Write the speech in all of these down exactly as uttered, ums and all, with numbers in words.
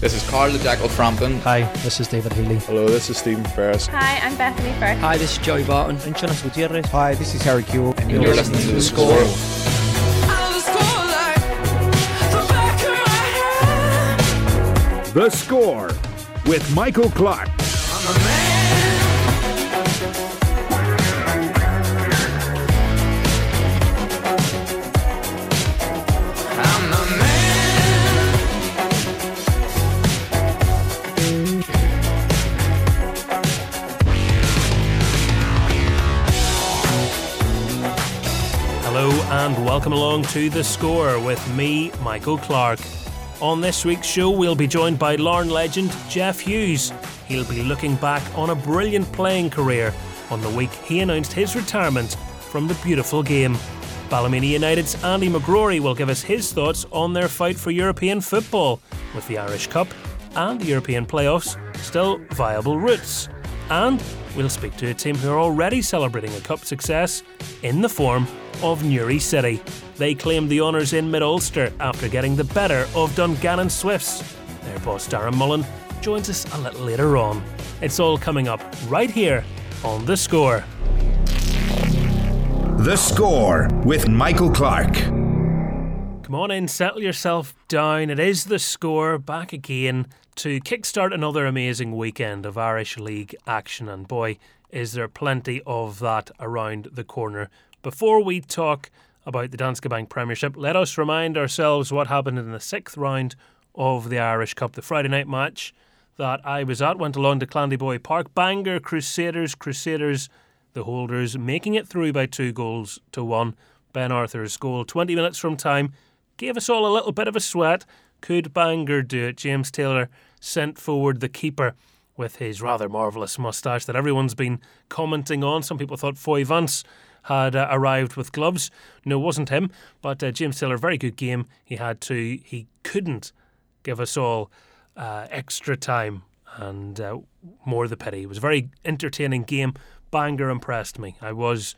This is Carl the Jackal Frampton. Hi, this is David Healy. Hello, this is Stephen Ferris. Hi, I'm Bethany Firth. Hi, this is Joey Barton. I'm Jonas Gutierrez. Hi, this is Harry Kewell. And you're, you're listening to The Score. The Score with Michael Clark. I'm a man. Hello and welcome along to The Score with me, Michael Clark. On this week's show, we'll be joined by Larne legend Jeff Hughes. He'll be looking back on a brilliant playing career on the week he announced his retirement from the beautiful game. Ballymena United's Andy McGrory will give us his thoughts on their fight for European football, with the Irish Cup and the European playoffs still viable routes. And we'll speak to a team who are already celebrating a cup success in the form of Newry City. They claimed the honours in Mid-Ulster after getting the better of Dungannon Swifts. Their boss Darren Mullen joins us a little later on. It's all coming up right here on The Score. The Score with Michael Clark. Come on in, settle yourself down. It is The Score back again to kickstart another amazing weekend of Irish League action, and boy, is there plenty of that around the corner. Before we talk about the Danske Bank Premiership, let us remind ourselves what happened in the sixth round of the Irish Cup. The Friday night match that I was at went along to Clandyboy Park. Bangor Crusaders, Crusaders, the holders, making it through by two goals to one. Ben Arthur's goal, twenty minutes from time, gave us all a little bit of a sweat. Could Bangor do it? James Taylor sent forward the keeper with his rather marvellous moustache that everyone's been commenting on. Some people thought Foy Vance had uh, arrived with gloves. No, it wasn't him, but uh, James Taylor, very good game. He had to, he couldn't give us all uh, extra time, and uh, more the pity. It was a very entertaining game. Bangor impressed me. I was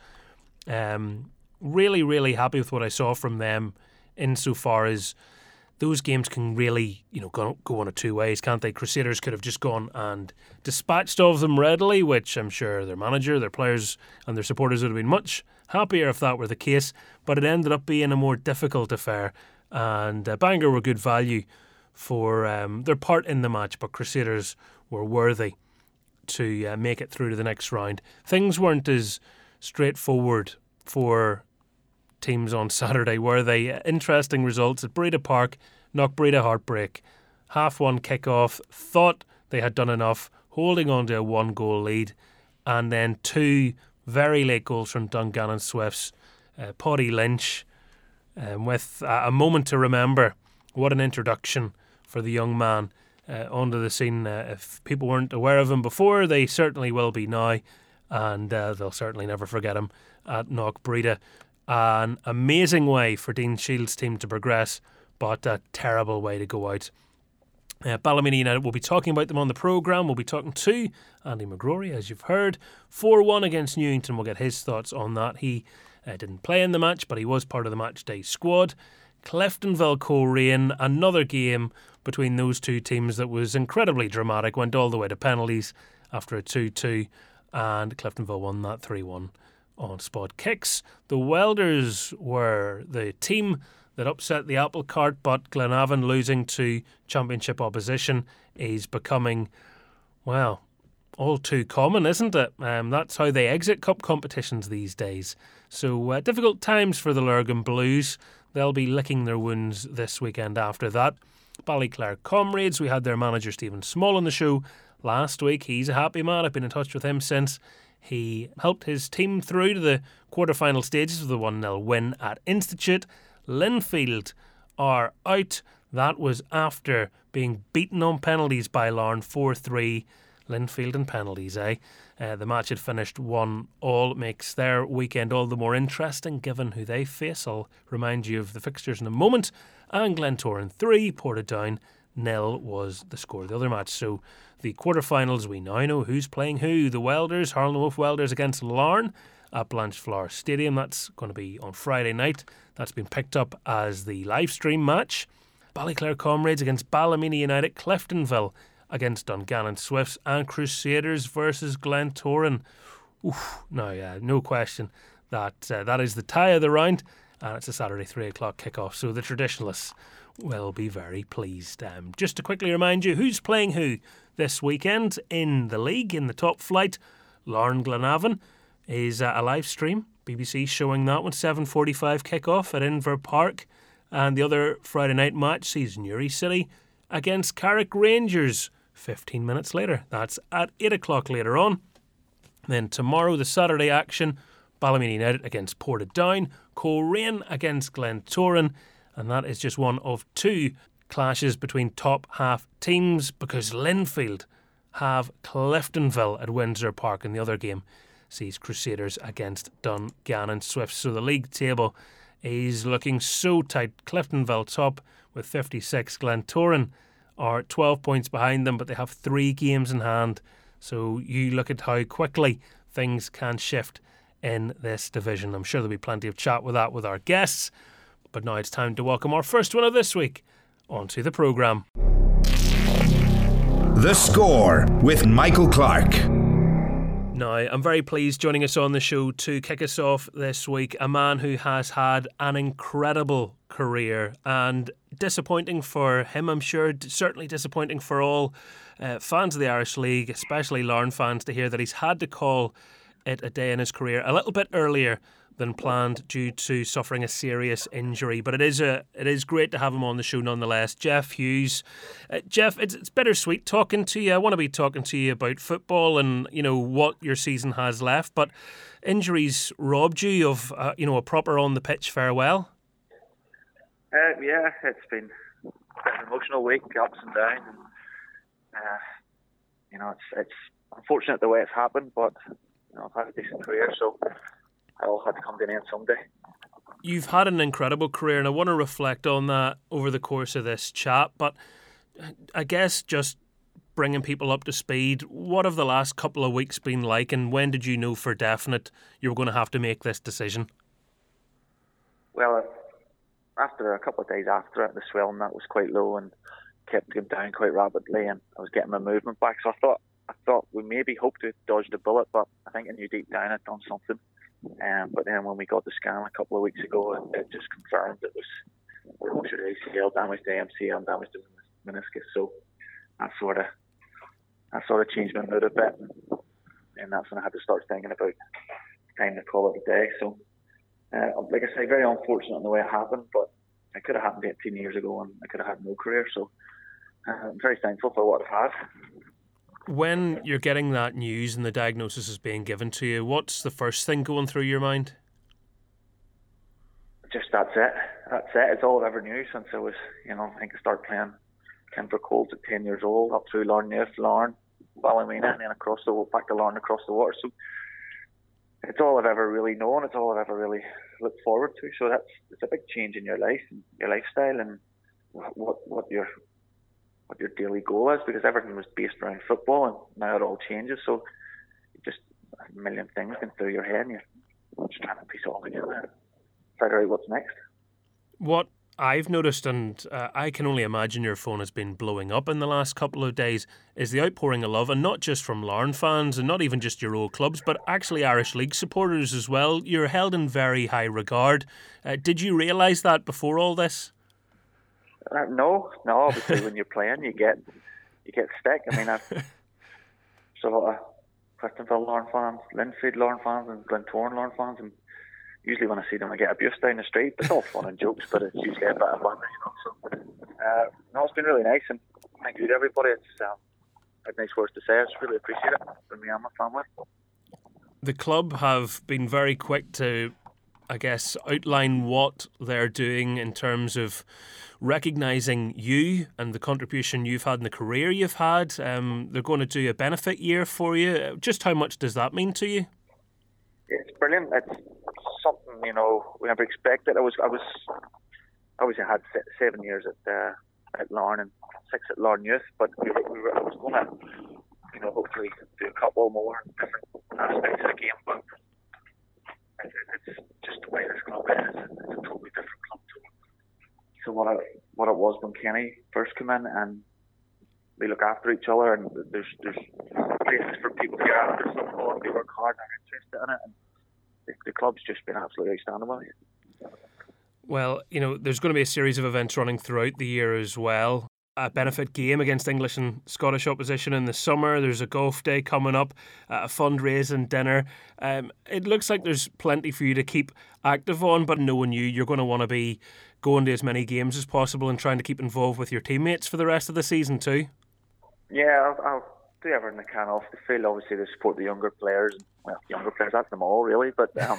um, really, really happy with what I saw from them, insofar as those games can really, you know, go, go on a two ways, can't they? Crusaders could have just gone and dispatched of them readily, which I'm sure their manager, their players and their supporters would have been much happier if that were the case, but it ended up being a more difficult affair, and uh, Bangor were good value for um, their part in the match, but Crusaders were worthy to uh, make it through to the next round. Things weren't as straightforward for teams on Saturday, were they? Interesting results at Breda Park. Knockbreda heartbreak. Half one kick-off. Thought they had done enough, holding on to a one-goal lead, and then two very late goals from Dungannon Swifts. Uh, Paddy Lynch, um, with uh, a moment to remember. What an introduction for the young man uh, onto the scene. Uh, if people weren't aware of him before, they certainly will be now, and uh, they'll certainly never forget him at Knockbreda. An amazing way for Dean Shields' team to progress, but a terrible way to go out. Uh, Ballymena United, we'll be talking about them on the programme. We'll be talking to Andy McGrory, as you've heard. four one against Newington. We'll get his thoughts on that. He uh, didn't play in the match, but he was part of the match day squad. Cliftonville Coleraine, another game between those two teams that was incredibly dramatic, went all the way to penalties after a two two, and Cliftonville won that three one. On spot kicks. The Welders were the team that upset the apple cart, but Glenavon losing to championship opposition is becoming, well, all too common, isn't it? Um, that's how they exit cup competitions these days. So uh, difficult times for the Lurgan Blues. They'll be licking their wounds this weekend after that. Ballyclare Comrades, we had their manager Stephen Small on the show last week. He's a happy man. I've been in touch with him since. He helped his team through to the quarter-final stages with a one nil win at Institute. Linfield are out. That was after being beaten on penalties by Larne four three. Linfield and penalties, eh? Uh, the match had finished one all. Makes their weekend all the more interesting given who they face. I'll remind you of the fixtures in a moment. And Glentoran three, Portadown nil was the score of the other match. So the quarterfinals, we now know who's playing who. The Welders, Harlan Wolf Welders against Larne at Blanchflower Stadium. That's going to be on Friday night. That's been picked up as the live stream match. Ballyclare Comrades against Ballymena United, Cliftonville against Dungannon Swifts, and Crusaders versus Glentoran. Oof, no, yeah, no question that uh, that is the tie of the round, and it's a Saturday three o'clock kickoff, so the traditionalists will be very pleased. Um, just to quickly remind you who's playing who this weekend in the league, in the top flight. Larne Glenavon is uh, a live stream, B B C showing that one, seven forty-five kickoff at Inver Park, and the other Friday night match sees Newry City against Carrick Rangers fifteen minutes later. That's at eight o'clock later on. Then tomorrow, the Saturday action, Ballymena United against Portadown, Coleraine against Glentoran, and that is just one of two clashes between top half teams, because Linfield have Cliftonville at Windsor Park, and the other game sees Crusaders against Dungannon Swifts. So the league table is looking so tight. Cliftonville top with fifty-six, Glentoran are twelve points behind them, but they have three games in hand. So you look at how quickly things can shift in this division. I'm sure there'll be plenty of chat with that with our guests. But now it's time to welcome our first winner this week onto the programme. The Score with Michael Clark. Now, I'm very pleased joining us on the show to kick us off this week, a man who has had an incredible career, and disappointing for him, I'm sure, certainly disappointing for all uh, fans of the Irish League, especially Larne fans, to hear that he's had to call it a day in his career a little bit earlier than planned due to suffering a serious injury. But it is a it is great to have him on the show nonetheless. Jeff Hughes. Uh, Jeff, it's, it's bittersweet talking to you. I want to be talking to you about football and, you know, what your season has left, but injuries robbed you of uh, you know, a proper on the pitch farewell. Uh, yeah, it's been an emotional week, ups and downs. And, uh, you know, it's it's unfortunate the way it's happened, but you know, I've had a decent career, so I all had to come to an end someday. You've had an incredible career, and I want to reflect on that over the course of this chat, but I guess just bringing people up to speed, what have the last couple of weeks been like, and when did you know for definite you were going to have to make this decision? Well, after a couple of days after it, the swelling that was quite low and kept going down quite rapidly, and I was getting my movement back, so I thought I thought we maybe hoped to dodge the bullet, but I think I knew deep down I'd done something. Um, but then when we got the scan a couple of weeks ago, it, it just confirmed it was ruptured A C L, damage to M C L, and damage to meniscus. So that sort of that sort of changed my mood a bit, and that's when I had to start thinking about time to call it a day. So, uh, like I say, very unfortunate in the way it happened, but it could have happened eighteen years ago, and I could have had no career. So uh, I'm very thankful for what I've had. When you're getting that news and the diagnosis is being given to you, what's the first thing going through your mind? Just that's it. That's it. It's all I've ever knew since I was, you know, I think I started playing Inver Colts at ten years old, up through Larne Youth, Larne, Ballymena, and then across the back to Larne across the water. So it's all I've ever really known. It's all I've ever really looked forward to. So that's it's a big change in your life, and your lifestyle, and what what your what your daily goal is, because everything was based around football, and now it all changes. So just a million things going through your head, and you're just trying to piece it all together and figure out what's next. What I've noticed, and uh, I can only imagine your phone has been blowing up in the last couple of days, is the outpouring of love, and not just from Larne fans, and not even just your old clubs, but actually Irish League supporters as well. You're held in very high regard. Uh, did you realise that before all this? Uh, no, no. Obviously, when you're playing, you get you get stick. I mean, I've, there's a lot of Cliftonville Larne fans, Linfield Larne fans, and Glentoran Larne fans, and usually when I see them, I get abuse down the street. It's all fun and jokes, but it's usually a bit of fun, you know. So, uh, no, it's been really nice, and thank you to everybody. It's um, had nice words to say. I just really appreciate it from me and my family. The club have been very quick to, I guess, outline what they're doing in terms of recognising you and the contribution you've had in the career you've had. Um, they're going to do a benefit year for you. Just how much does that mean to you? It's brilliant. It's something, you know, we never expected. I was, I was, obviously I had seven years at uh, at Larne and six at Larne Youth, but we were, we were, I was going to, you know, hopefully do a couple more different aspects of the game, but it's just the way this club is. It's a totally different club to So what I what it was when Kenny first came in, and we look after each other, and there's there's places for people to get after football, and they work hard and are interested in it, and the, the club's just been absolutely outstanding with it. Well, you know, there's going to be a series of events running throughout the year as well. A benefit game against English and Scottish opposition in the summer. There's a golf day coming up, a fundraising dinner. Um, it looks like there's plenty for you to keep active on, but knowing you, you're going to want to be going to as many games as possible and trying to keep involved with your teammates for the rest of the season too. Yeah, I'll, I'll do everything I can off the field, obviously, to support the younger players. Well, younger players, that's them all, really, but um,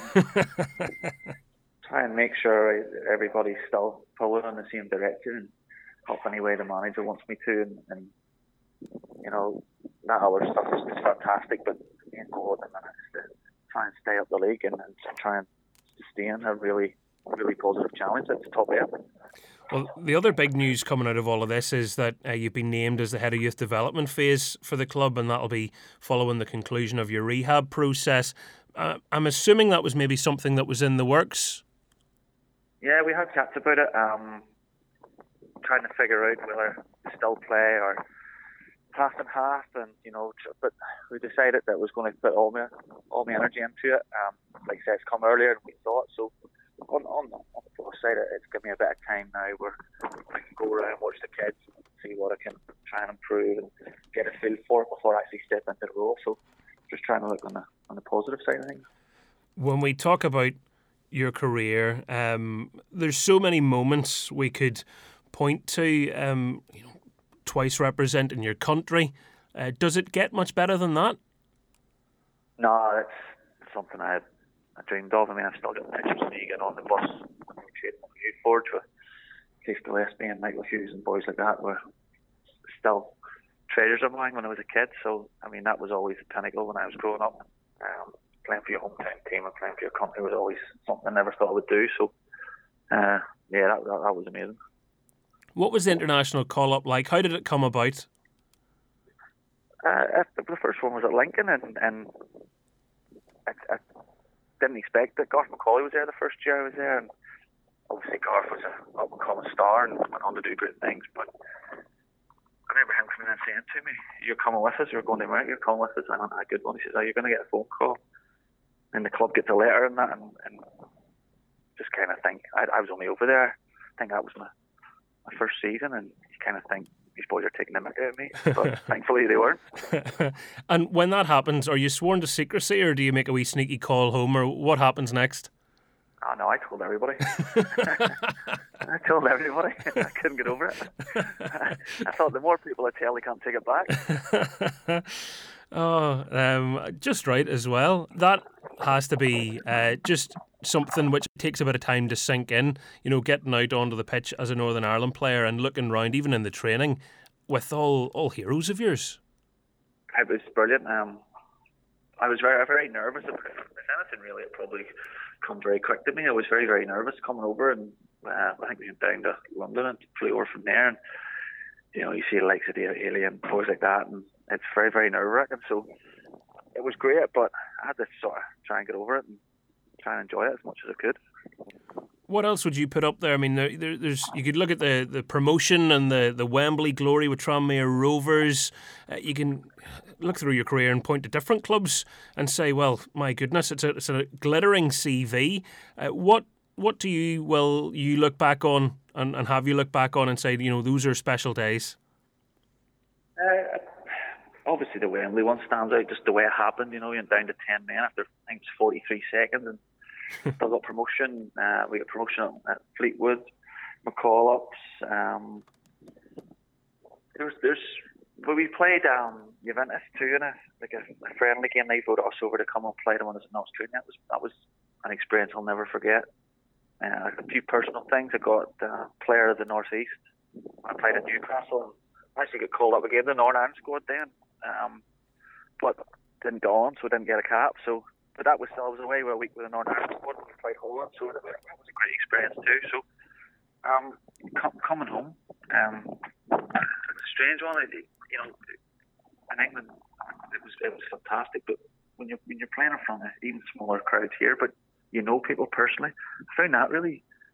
try and make sure everybody's still pulling in the same direction and help any way the manager wants me to, and, and you know, that other stuff is, is fantastic, but the main goal at the minute is to try and stay up the league and, and try and sustain a really, really positive challenge at the top end. Well, the other big news coming out of all of this is that uh, you've been named as the head of youth development phase for the club, and that'll be following the conclusion of your rehab process. Uh, I'm assuming that was maybe something that was in the works? Yeah, we had chats about it. Um, trying to figure out whether to still play or half and half, and you know, but we decided that was going to put all my all my energy into it. Um, like I said, it's come earlier than we thought. So on on, on the plus side, it's given me a bit of time now where I can go around, watch the kids, see what I can try and improve, and get a feel for it before I actually step into the role. So just trying to look on the on the positive side of things. When we talk about your career, um, there's so many moments we could point to, um, you know, twice representing your country. Uh, does it get much better than that? No, it's something I, I dreamed of. I mean, I've still got pictures of me getting on the bus when we trade youth forward to Keith Gillespie and Michael Hughes and boys like that were still treasures of mine when I was a kid. So, I mean, that was always the pinnacle when I was growing up. Um, playing for your hometown team and playing for your country was always something I never thought I would do. So, uh, yeah, that, that, that was amazing. What was the international call-up like? How did it come about? Uh, the first one was at Lincoln, and, and I, I didn't expect that Garth McCauley was there the first year I was there, and obviously Garth was an up-and-coming star and went on to do great things, but I remember him coming in and saying to me, "You're coming with us, you're going to America, you're coming with us," and I went, "Ah, good one." He says, "Oh, you're going to get a phone call," and the club gets a letter and that, and, and just kind of think, I, I was only over there, I think that was my my first season, and you kind of think these boys are taking the mick out of me, but thankfully they weren't. And when that happens, are you sworn to secrecy, or do you make a wee sneaky call home, or what happens next? Oh no, I told everybody. I told everybody. I couldn't get over it. I thought the more people I tell, they can't take it back. Oh, um, just right as well. That has to be uh, just something which takes a bit of time to sink in. You know, getting out onto the pitch as a Northern Ireland player and looking around, even in the training, with all, all heroes of yours. It was brilliant. Um, I was very very nervous. If anything, really, it probably come very quick to me. I was very very nervous coming over, and uh, I think we went down to London and flew over from there. And you know, you see the likes of the Alien boys like that, and it's very, very nerve-wracking. So it was great, but I had to sort of try and get over it and try and enjoy it as much as I could. What else would you put up there? I mean, there, there, there's you could look at the, the promotion and the, the Wembley glory with Tranmere Rovers. Uh, you can look through your career and point to different clubs and say, well, my goodness, it's a, it's a glittering C V. Uh, what what do you, well, you look back on and, and have you look back on and say, you know, those are special days? Uh, Obviously, the Wembley one stands out, just the way it happened. You know, you're down to ten men after, I think it's forty-three seconds, and still got promotion. Uh, we got promotion at Fleetwood, McCall-ups. Um, there's, there's, but we played um, Juventus too, in a like a, a friendly game. They voted us over to come and play them when I was not student. That was that was an experience I'll never forget. Uh, a few personal things. I got uh, player of the North East. I played at Newcastle. And I actually got called up again. The Northern Ireland squad then. Um, but didn't go on, so I didn't get a cap. So, but that was still I was away for a week with the Northern Ireland squad. We played Holland, so that was a great experience too. So, um, com- coming home, um, it's a strange one. It, you know, in England, it was it was fantastic. But when you when you're playing in front of even smaller crowds here, but you know people personally, I found that really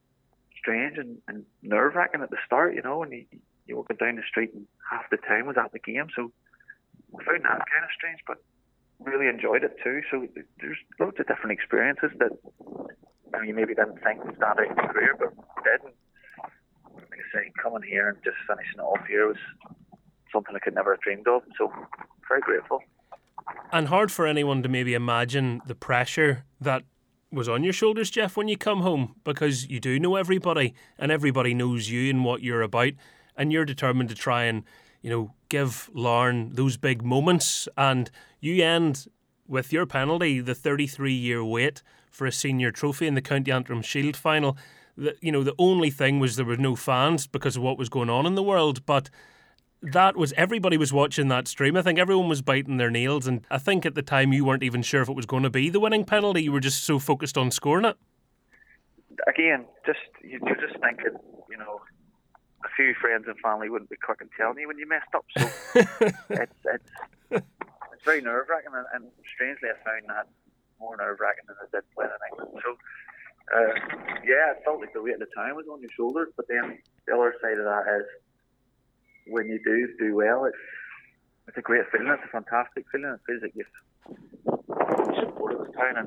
strange and, and nerve-wracking at the start, you know, and you, you walking down the street and half the town was at the game, so I found that kind of strange, but really enjoyed it too. So there's loads of different experiences that I mean, you maybe didn't think would stand out in your career, but did. And like I say, coming here and just finishing it off here was something I could never have dreamed of. So very grateful. And hard for anyone to maybe imagine the pressure that was on your shoulders, Jeff, when you come home, because you do know everybody and everybody knows you and what you're about, and you're determined to try and, you know, give Larne those big moments, and you end with your penalty the thirty-three year wait for a senior trophy in the County Antrim Shield final. The, you know, the only thing was there were no fans because of what was going on in the world, but that was, everybody was watching that stream. I think everyone was biting their nails, and I think at the time you weren't even sure if it was going to be the winning penalty. You were just so focused on scoring it. Again, just you're just thinking, you know, a few friends and family wouldn't be quick in telling you when you messed up. So it's it's it's very nerve wracking, and, and strangely, I found that more nerve wracking than I did playing in England. So uh, yeah, it felt like the weight of the time was on your shoulders. But then the other side of that is, when you do do well, it's it's a great feeling. It's a fantastic feeling. It feels like you've supported this town, and,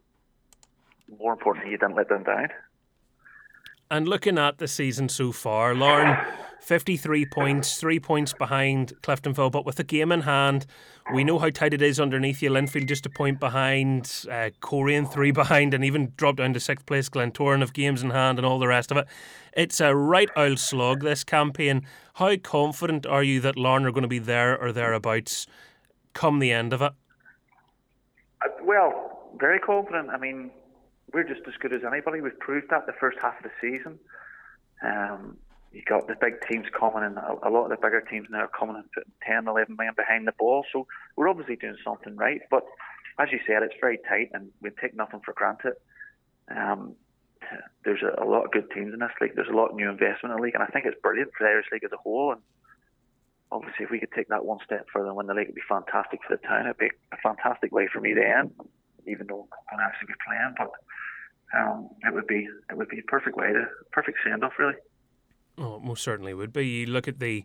and more importantly, you didn't let them down. And looking at the season so far, Larne, fifty-three points, three points behind Cliftonville, but with the game in hand, we know how tight it is underneath you. Linfield just a point behind, uh, Corian three behind, and even dropped down to sixth place. Glentoran have games in hand and all the rest of it. It's a right old slog, this campaign. How confident are you that Larne are going to be there or thereabouts come the end of it? Uh, well, very confident. I mean, we're just as good as anybody. We've proved that the first half of the season. Um, you got the big teams coming, and a, a lot of the bigger teams now are coming and putting ten, eleven men behind the ball. So we're obviously doing something right. But as you said, it's very tight, and we take nothing for granted. Um, there's a, a lot of good teams in this league. There's a lot of new investment in the league, and I think it's brilliant for the Irish League as a whole. And obviously, if we could take that one step further and win the league, it'd be fantastic for the town. It'd be a fantastic way for me to end, even though I won't actually be playing. But um, it would be it would be a perfect way to perfect send off, really. Oh, it most certainly would be. You look at the.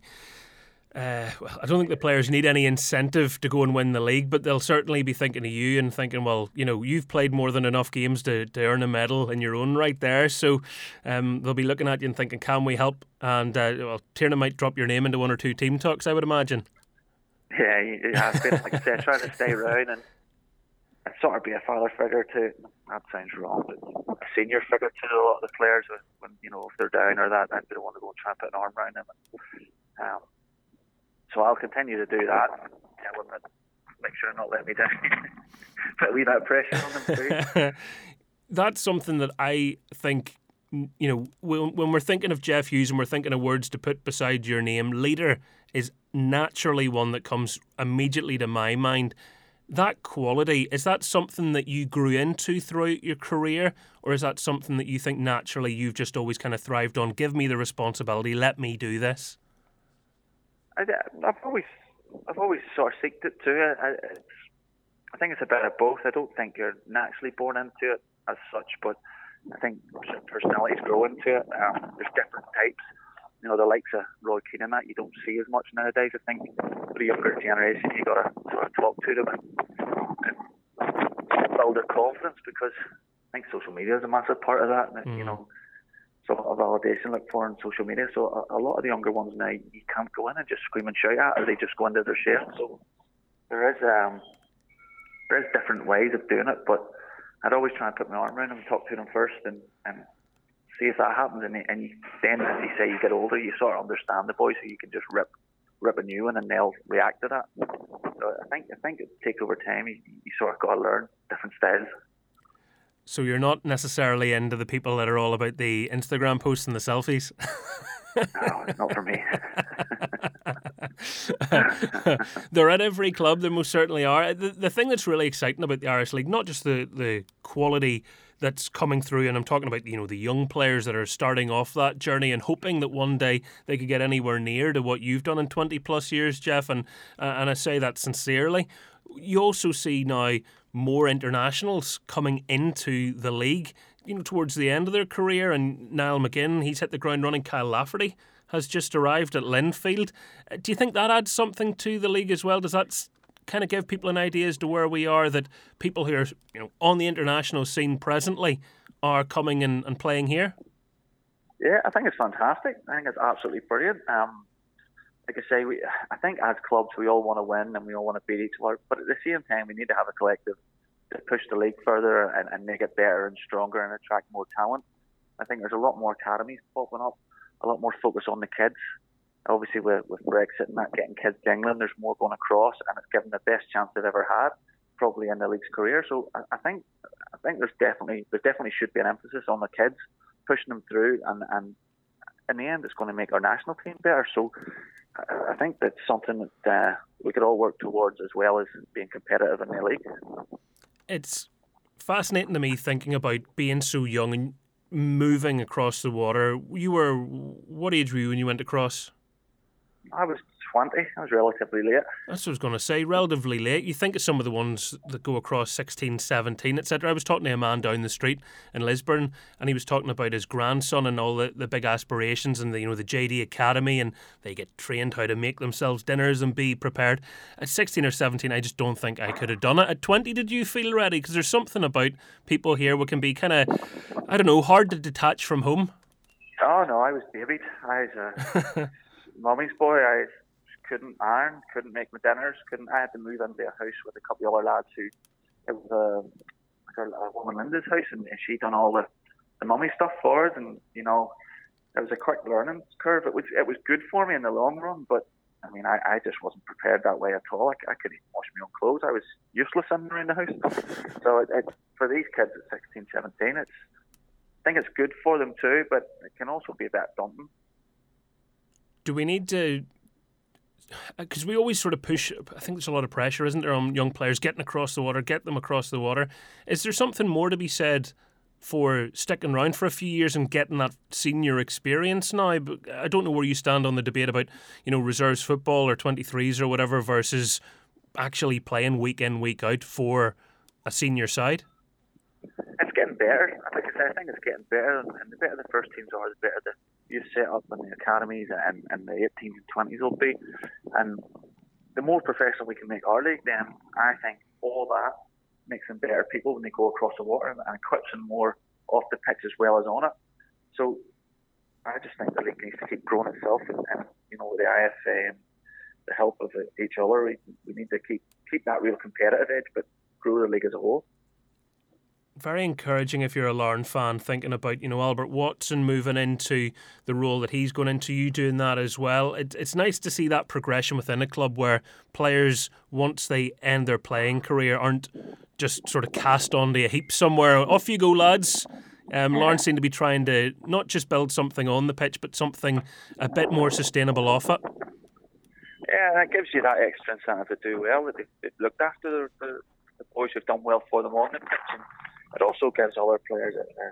Uh, well, I don't think the players need any incentive to go and win the league, but they'll certainly be thinking of you and thinking, well, you know, you've played more than enough games to, to earn a medal in your own right there. So um, they'll be looking at you and thinking, can we help? And uh, well, Tiernan might drop your name into one or two team talks, I would imagine. Yeah, it has been, like I said, trying to stay around and sort of be a father figure to, that sounds wrong, but a senior figure to a lot of the players when, you know, if they're down or that, I'd be the one to go and try and put an arm around them. And, um, So I'll continue to do that. Tell them that, make sure not let me down. Put a wee bit of pressure on them too. That's something that I think, you know, when, when we're thinking of Jeff Hughes and we're thinking of words to put beside your name, leader is naturally one that comes immediately to my mind. That quality, is that something that you grew into throughout your career, or is that something that you think naturally you've just always kind of thrived on? Give me the responsibility, let me do this. I, I've always, I've always sort of seeked it too. I, it's, I think it's a bit of both. I don't think you're naturally born into it as such, but I think personalities grow into it. Um, there's different types. You know, the likes of Roy Keane and that you don't see as much nowadays. I think for the younger generation, you got to sort of talk to them and, and build their confidence, because I think social media is a massive part of that. And, mm. you know. So a lot of validation look for on social media. So a, a lot of the younger ones now, you can't go in and just scream and shout at, or they just go into their shell. So there is um, there is different ways of doing it, but I'd always try and put my arm around them and talk to them first, and, and see if that happens. And, and you, then, as you say, you get older, you sort of understand the boys, so you can just rip rip a new one, and they'll react to that. So I think I think it takes over time. You, you sort of got to learn different styles. So you're not necessarily into the people that are all about the Instagram posts and the selfies? No, it's not for me. They're at every club, they most certainly are. The, the thing that's really exciting about the Irish League, not just the, the quality that's coming through, and I'm talking about, you know, the young players that are starting off that journey and hoping that one day they could get anywhere near to what you've done in twenty plus years, Jeff, and, uh, and I say that sincerely. You also see now more internationals coming into the league. you know, towards the end of their career, and Niall McGinn, he's hit the ground running. Kyle Lafferty has just arrived at Linfield. Uh, Do you think that adds something to the league as well? Does that s- kind of give people an idea as to where we are, that people who are, you know, on the international scene presently are coming and, and playing here? Yeah, I think it's fantastic. I think it's absolutely brilliant. Um, like I say, we, I think as clubs we all want to win and we all want to beat each other, but at the same time we need to have a collective to push the league further and, and make it better and stronger and attract more talent. I think there's a lot more academies popping up, a lot more focus on the kids. Obviously with, with Brexit and that, getting kids to England, there's more going across, and it's given the best chance they've ever had, probably in the league's career. So I, I think I think there's definitely there definitely should be an emphasis on the kids, pushing them through, and, and in the end it's going to make our national team better. So I, I think that's something that uh, we could all work towards, as well as being competitive in the league. It's fascinating to me thinking about being so young and moving across the water. You were, what age were you when you went across? I was twenty. I was relatively late. That's what I was going to say, relatively late. You think of some of the ones that go across sixteen, seventeen, et cetera. I was talking to a man down the street in Lisburn, and he was talking about his grandson and all the, the big aspirations, and the, you know, the J D Academy, and they get trained how to make themselves dinners and be prepared. At sixteen or seventeen, I just don't think I could have done it. At twenty, did you feel ready? Because there's something about people here who can be kind of, I don't know, hard to detach from home. Oh no, I was babied. I was a mummy's boy. I couldn't iron, couldn't make my dinners, couldn't. I had to move into a house with a couple of other lads who, it was a, like a, a woman Linda's house, and she done all the, the mummy stuff for us, and you know, it was a quick learning curve. It was it was good for me in the long run, but I mean, I, I just wasn't prepared that way at all. I, I couldn't even wash my own clothes. I was useless in and around the house. So it, it, for these kids at sixteen, seventeen, it's I think it's good for them too, but it can also be a bit daunting. Do we need to, because we always sort of push, I think there's a lot of pressure, isn't there, on young players getting across the water, get them across the water. Is there something more to be said for sticking around for a few years and getting that senior experience now? But I don't know where you stand on the debate about, you know, reserves football or twenty-threes or whatever versus actually playing week in, week out for a senior side. It's getting better. Like I said, I think it's getting better, and the better the first teams are, the better the you set up in the academies and, and the eighteens and twenties will be. And the more professional we can make our league, then I think all that makes them better people when they go across the water, and, and equips them more off the pitch as well as on it. So I just think the league needs to keep growing itself, and, and you know, with the I F A and the help of each other, we, we need to keep keep that real competitive edge, but grow the league as a whole. Very encouraging if you're a Larne fan, thinking about, you know, Albert Watson moving into the role that he's going into, you doing that as well. It, it's nice to see that progression within a club where players, once they end their playing career, aren't just sort of cast onto a heap somewhere. Off you go, lads. Um, Larne seem to be trying to not just build something on the pitch, but something a bit more sustainable off it. Yeah, that gives you that extra incentive to do well. That they've, they've looked after the, the, the boys who've done well for them on the pitch. And it also gives other players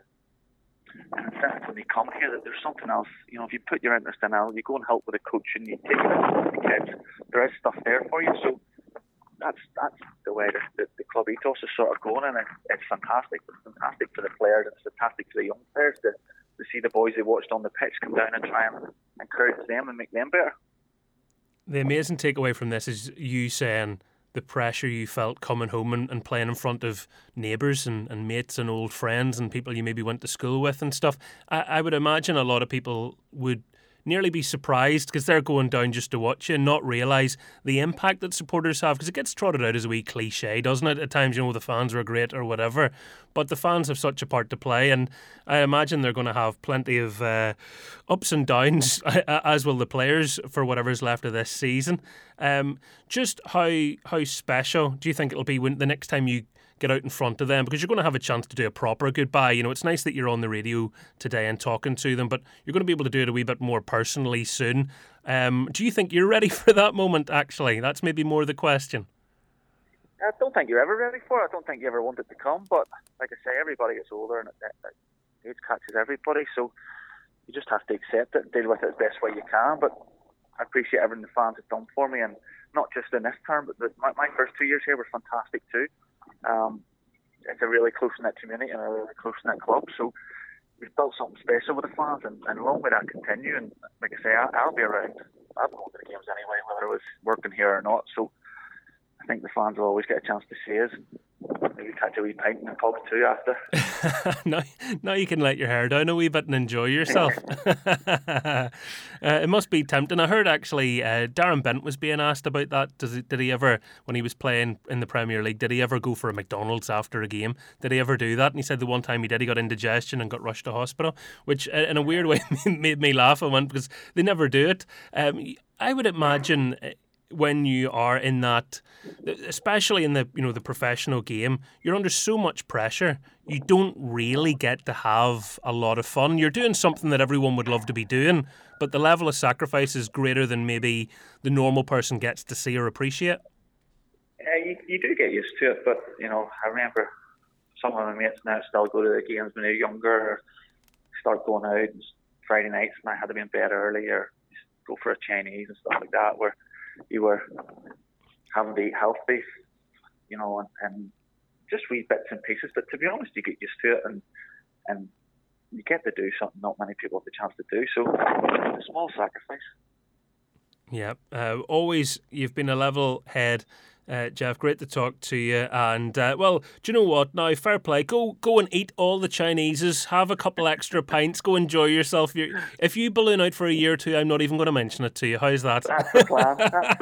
an incentive when they come here that there's something else. You know, if you put your interest in it, you go and help with the coaching, you take it with the kids. There is stuff there for you. So that's that's the way the, the, the club ethos is sort of going, and it, it's fantastic. It's fantastic for the players. It's fantastic for the young players to, to see the boys they watched on the pitch come down and try and encourage them and make them better. The amazing takeaway from this is you saying the pressure you felt coming home and, and playing in front of neighbours and, and mates and old friends and people you maybe went to school with and stuff. I, I would imagine a lot of people would nearly be surprised because they're going down just to watch you and not realise the impact that supporters have, because it gets trotted out as a wee cliche, doesn't it? At times, you know, the fans were great or whatever, but the fans have such a part to play, and I imagine they're going to have plenty of uh, ups and downs, as will the players, for whatever's left of this season. Um, just how how special do you think it'll be when the next time you get out in front of them, because you're going to have a chance to do a proper goodbye? You know, it's nice that you're on the radio today and talking to them, but you're going to be able to do it a wee bit more personally soon. Um, do you think you're ready for that moment, actually? That's maybe more the question. I don't think you're ever ready for it. I don't think you ever want it to come, but like I say, everybody gets older and age catches everybody, so you just have to accept it and deal with it the best way you can. But I appreciate everything the fans have done for me, and not just in this term, but the, my, my first two years here were fantastic too. Um, it's a really close-knit community and a really close-knit club. So we've built something special with the fans, and, and long may that continue. And like I say, I, I'll be around. I'll be going to the games anyway, whether I was working here or not. So I think the fans will always get a chance to see us. Maybe catch a wee pint in the pub too after. now, now you can let your hair down a wee bit and enjoy yourself. uh, it must be tempting. I heard actually uh, Darren Bent was being asked about that. Does he, did he ever, when he was playing in the Premier League, did he ever go for a McDonald's after a game? Did he ever do that? And he said the one time he did, he got indigestion and got rushed to hospital, which uh, in a weird way made me laugh. I went, because they never do it. Um, I would imagine when you are in that, especially in the you know the professional game, you're under so much pressure. You don't really get to have a lot of fun. You're doing something that everyone would love to be doing, but the level of sacrifice is greater than maybe the normal person gets to see or appreciate. Yeah, you, you do get used to it, but you know, I remember some of my mates now still go to the games when they're younger, or start going out and Friday nights when I had to be in bed early, or go for a Chinese and stuff like that, where you were having to eat healthy, you know, and, and just wee bits and pieces. But to be honest, you get used to it, and and you get to do something not many people have the chance to do. So it's a small sacrifice. Yeah, uh, always you've been a level head. Uh, Jeff, great to talk to you. And, uh, well, do you know what? Now, fair play. Go go and eat all the Chineses. Have a couple extra pints. Go enjoy yourself. You're, if you balloon out for a year or two, I'm not even going to mention it to you. How's that? That's the plan. That's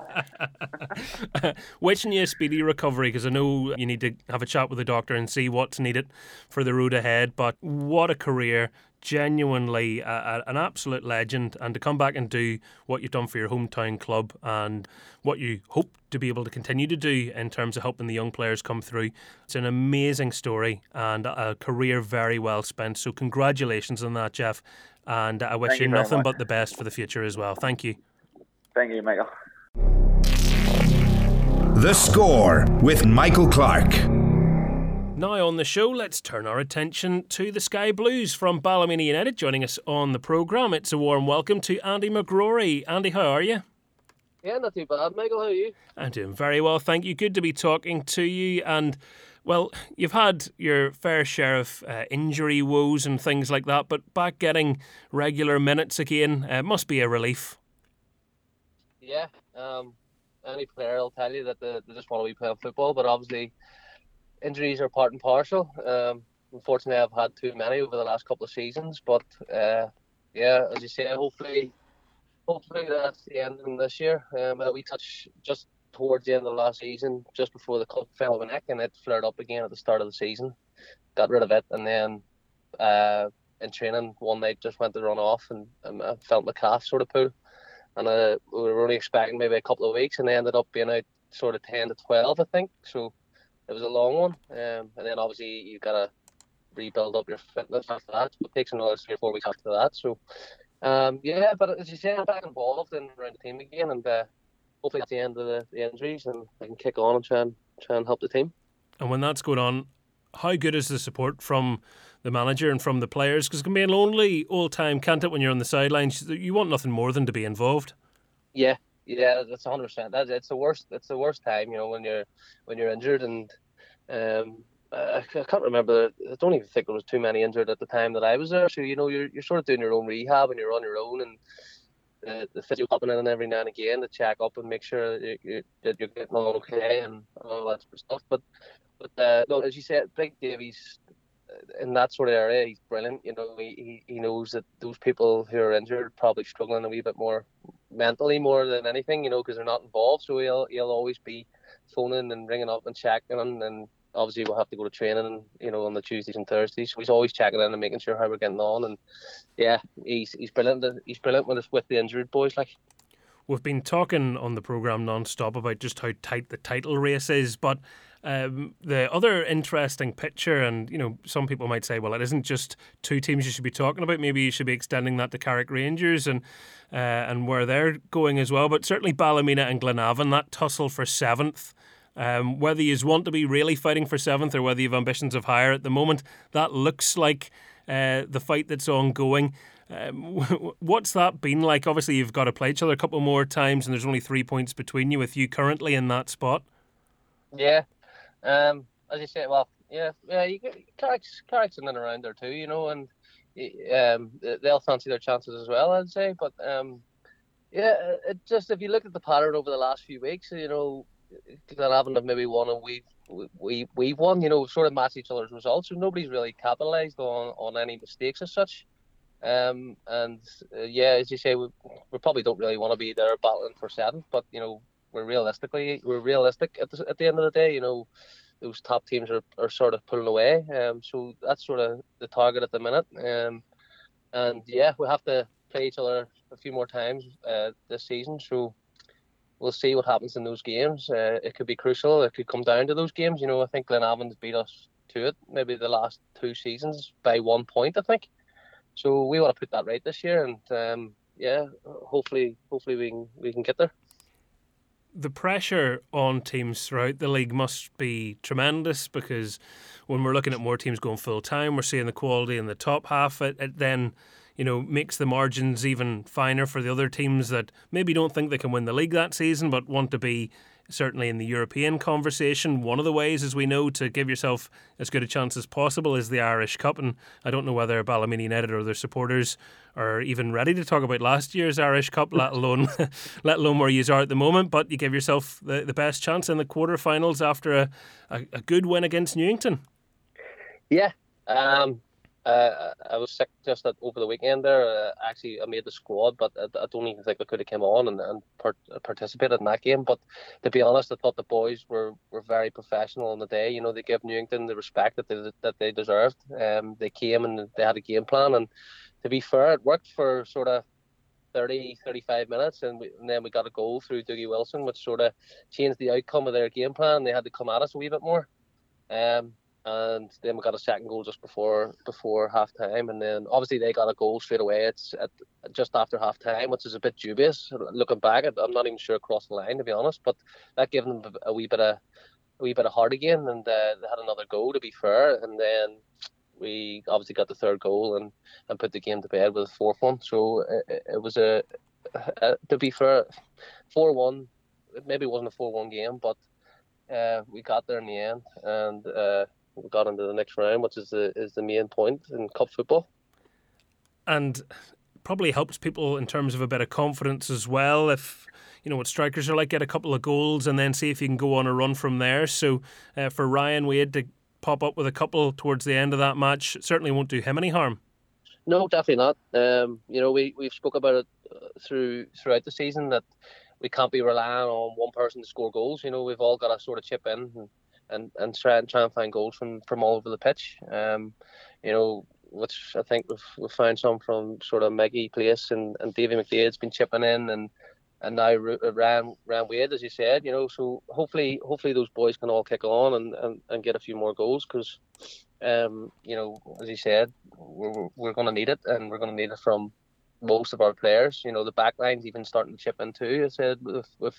the plan. Wishing you a speedy recovery, because I know you need to have a chat with the doctor and see what's needed for the road ahead. But what a career. Genuinely a, a, an absolute legend, and to come back and do what you've done for your hometown club and what you hope to be able to continue to do in terms of helping the young players come through. It's an amazing story and a career very well spent. So congratulations on that, Jeff, and I wish Thank you, you nothing much. but the best for the future as well. Thank you. Thank you, Michael. The Score with Michael Clark. Now on the show, let's turn our attention to the Sky Blues from Ballymena United. Joining us on the programme, it's a warm welcome to Andy McGrory. Andy, how are you? Yeah, not too bad, Michael. How are you? I'm doing very well, thank you. Good to be talking to you. And, well, you've had your fair share of uh, injury woes and things like that, but back getting regular minutes again uh, must be a relief. Yeah, um, any player will tell you that they, they just want to be playing football, but obviously injuries are part and parcel. Um, unfortunately, I've had too many over the last couple of seasons, but uh, yeah, as you say, hopefully, hopefully that's the end of this year. Um, we touched just towards the end of the last season, just before the club fell over neck, and it flared up again at the start of the season. Got rid of it, and then uh, in training one night just went to run off, and, and I felt my calf sort of pull, and uh, we were only expecting maybe a couple of weeks, and they ended up being out sort of ten to twelve, I think. So it was a long one, um, and then obviously you got to rebuild up your fitness after that. So it takes another three or four weeks after that. So, um, yeah, but as you say, I'm back involved in around the team again, and uh, hopefully at the end of the, the injuries, and I can kick on and try and try and help the team. And when that's going on, how good is the support from the manager and from the players? Because it can be lonely all time, can't it, when you're on the sidelines? You want nothing more than to be involved. Yeah. Yeah, that's one hundred percent. That's it's the worst. It's the worst time, you know, when you're when you're injured, and um, I, I can't remember. I don't even think there was too many injured at the time that I was there. So you know, you're you're sort of doing your own rehab and you're on your own, and uh, the physio popping in every now and again to check up and make sure that you're, that you're getting on okay and all that sort of stuff. But but uh, no, as you said, Big Davies in that sort of area, he's brilliant. You know, he he knows that those people who are injured are probably struggling a wee bit more mentally more than anything, you know, because they're not involved. So he'll he'll always be phoning and ringing up and checking, and, and obviously we'll have to go to training, you know, on the Tuesdays and Thursdays. So he's always checking in and making sure how we're getting on. And yeah, he's he's brilliant. He's brilliant with us, with the injured boys, like. We've been talking on the programme non-stop about just how tight the title race is, but um, the other interesting picture, and you know, some people might say, well, it isn't just two teams you should be talking about. Maybe you should be extending that to Carrick Rangers and uh, and where they're going as well. But certainly Ballymena and Glenavon, that tussle for seventh. Um, whether you want to be really fighting for seventh or whether you have ambitions of higher at the moment, that looks like uh, the fight that's ongoing. Um, what's that been like? Obviously, you've got to play each other a couple more times, and there's only three points between you, with you currently in that spot. Yeah, um, as you say, well, yeah, yeah. You get Carrick's, Carrick's in and around there too, you know, and um, they'll fancy their chances as well, I'd say. But um, yeah, it just if you look at the pattern over the last few weeks, you know, Glenavon have maybe won and we've we we've won, you know, sort of match each other's results. So nobody's really capitalised on on any mistakes as such. Um, and uh, yeah, as you say, we, we probably don't really want to be there battling for seventh, but you know, we're realistically we're realistic at the at the end of the day. You know, those top teams are, are sort of pulling away. Um, so that's sort of the target at the minute. Um, and yeah, we have to play each other a few more times uh, this season. So we'll see what happens in those games. Uh, it could be crucial. It could come down to those games. You know, I think Glenavon's beat us to it maybe the last two seasons by one point, I think. So we want to put that right this year, and um, yeah, hopefully, hopefully we can we can get there. The pressure on teams throughout the league must be tremendous, because when we're looking at more teams going full time, we're seeing the quality in the top half. It, it then, you know, makes the margins even finer for the other teams that maybe don't think they can win the league that season, but want to be certainly in the European conversation. One of the ways, as we know, to give yourself as good a chance as possible is the Irish Cup, and I don't know whether Ballymena United or their supporters are even ready to talk about last year's Irish Cup, let alone let alone where you are at the moment, but you give yourself the, the best chance in the quarterfinals after a, a, a good win against Newington. Yeah, um, uh, I was sick just at, over the weekend there. Uh, actually, I made the squad, but I, I don't even think I could have come on and, and part, participated in that game. But to be honest, I thought the boys were, were very professional on the day. You know, they gave Newington the respect that they that they deserved. Um, they came and they had a game plan, and to be fair, it worked for sort of thirty, thirty-five minutes, and, we, and then we got a goal through Dougie Wilson, which sort of changed the outcome of their game plan. They had to come at us a wee bit more. Um, And then we got a second goal just before before half time, and then obviously they got a goal straight away. It's at just after half time, which is a bit dubious. Looking back, I'm not even sure across the line, to be honest. But that gave them a wee bit of a wee bit of heart again, and uh, they had another goal, to be fair. And then we obviously got the third goal and, and put the game to bed with a fourth one. So it, it was a, a to be fair, four one. It maybe wasn't a four one game, but uh, we got there in the end, and. Uh, We got into the next round, which is the is the main point in cup football, and probably helps people in terms of a bit of confidence as well. If you know what strikers are like, get a couple of goals and then see if you can go on a run from there. So uh, for Ryan Wade to pop up with a couple towards the end of that match certainly won't do him any harm. No, definitely not. Um, you know, we we've spoke about it through throughout the season that we can't be relying on one person to score goals. You know, we've all got to sort of chip in and. And, and try and try and find goals from, from all over the pitch, um, you know, which I think we've we've found some from sort of Maggie Place and, and Davy McDade's been chipping in, and and now Ryan Ryan Wade, as you said, you know. So hopefully hopefully those boys can all kick on and, and, and get a few more goals, because, um, you know, as you said, we're we're going to need it, and we're going to need it from most of our players. You know, the back line's even starting to chip in too. I said with with.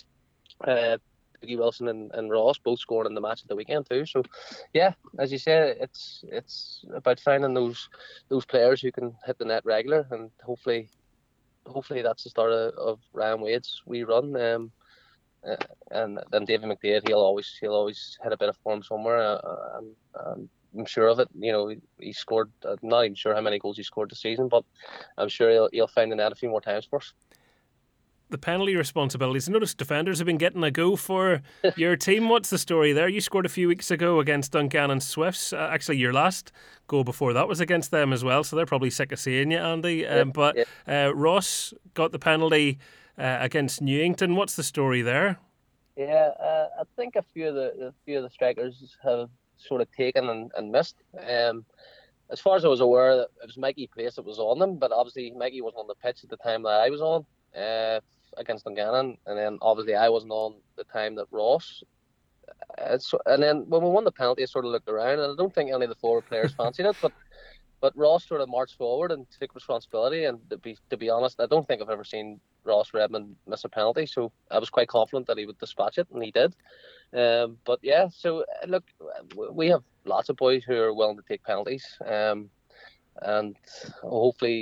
Uh, Wilson and, and Ross both scored in the match at the weekend too. So yeah, as you said, it's it's about finding those those players who can hit the net regular, and hopefully hopefully that's the start of, of Ryan Wade's wee run. Um, uh, and then David McDade, he'll always he'll always hit a bit of form somewhere. Uh, and, and I'm sure of it. You know, he, he scored. I'm not even sure how many goals he scored this season, but I'm sure he'll he'll find the net a few more times for us. The penalty responsibilities. I noticed defenders have been getting a go for your team. What's the story there? You scored a few weeks ago against Dungannon Swifts. Uh, actually, your last goal before that was against them as well, so they're probably sick of seeing you, Andy. Um, but uh, Ross got the penalty uh, against Newington. What's the story there? Yeah, uh, I think a few of the a few of the strikers have sort of taken and, and missed. Um, as far as I was aware, it was Mikey Place that was on them, but obviously Mikey wasn't on the pitch at the time that I was on. Uh, against Dungannon, and then obviously I wasn't on the time that Ross uh, so, and then when we won the penalty I sort of looked around, and I don't think any of the forward players fancied it, but but Ross sort of marched forward and took responsibility, and to be to be honest, I don't think I've ever seen Ross Redmond miss a penalty, so I was quite confident that he would dispatch it, and he did. Um, but yeah, so look, we have lots of boys who are willing to take penalties, um, and hopefully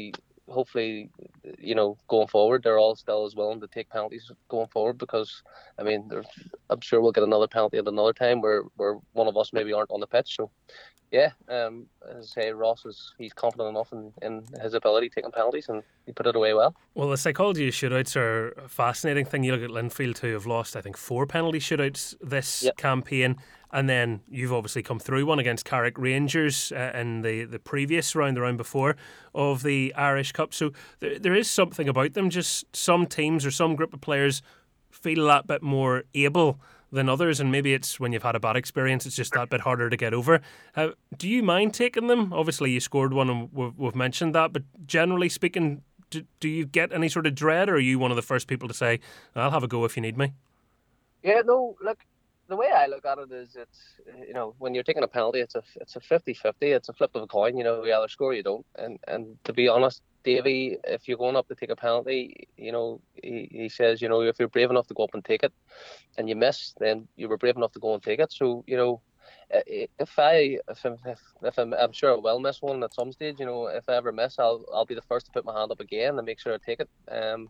hopefully, you know, going forward, they're all still as willing to take penalties going forward, because, I mean, I'm sure we'll get another penalty at another time where, where one of us maybe aren't on the pitch. So, yeah, um, as I say, Ross is he's confident enough in, in his ability taking penalties, and he put it away well. Well, the psychology of shootouts are a fascinating thing. You look at Linfield, who have lost, I think, four penalty shootouts this yep. campaign, and then you've obviously come through one against Carrick Rangers uh, in the, the previous round, the round before, of the Irish Cup. So there, there is something about them. Just some teams or some group of players feel that bit more able than others, and maybe it's when you've had a bad experience, it's just that bit harder to get over. Uh, do you mind taking them? Obviously you scored one and we've, we've mentioned that, but generally speaking, do, do you get any sort of dread, or are you one of the first people to say, I'll have a go if you need me? Yeah, no, look, the way I look at it is, it's, you know, when you're taking a penalty, it's a it's a fifty-fifty, it's a flip of a coin, you know, you either score or you don't. And and to be honest, Davy, if you're going up to take a penalty, you know, he, he says, you know, if you're brave enough to go up and take it and you miss, then you were brave enough to go and take it. So, you know, if I, if I'm, if, if I'm, I'm sure I will miss one at some stage, you know, if I ever miss, I'll I'll be the first to put my hand up again and make sure I take it. Um,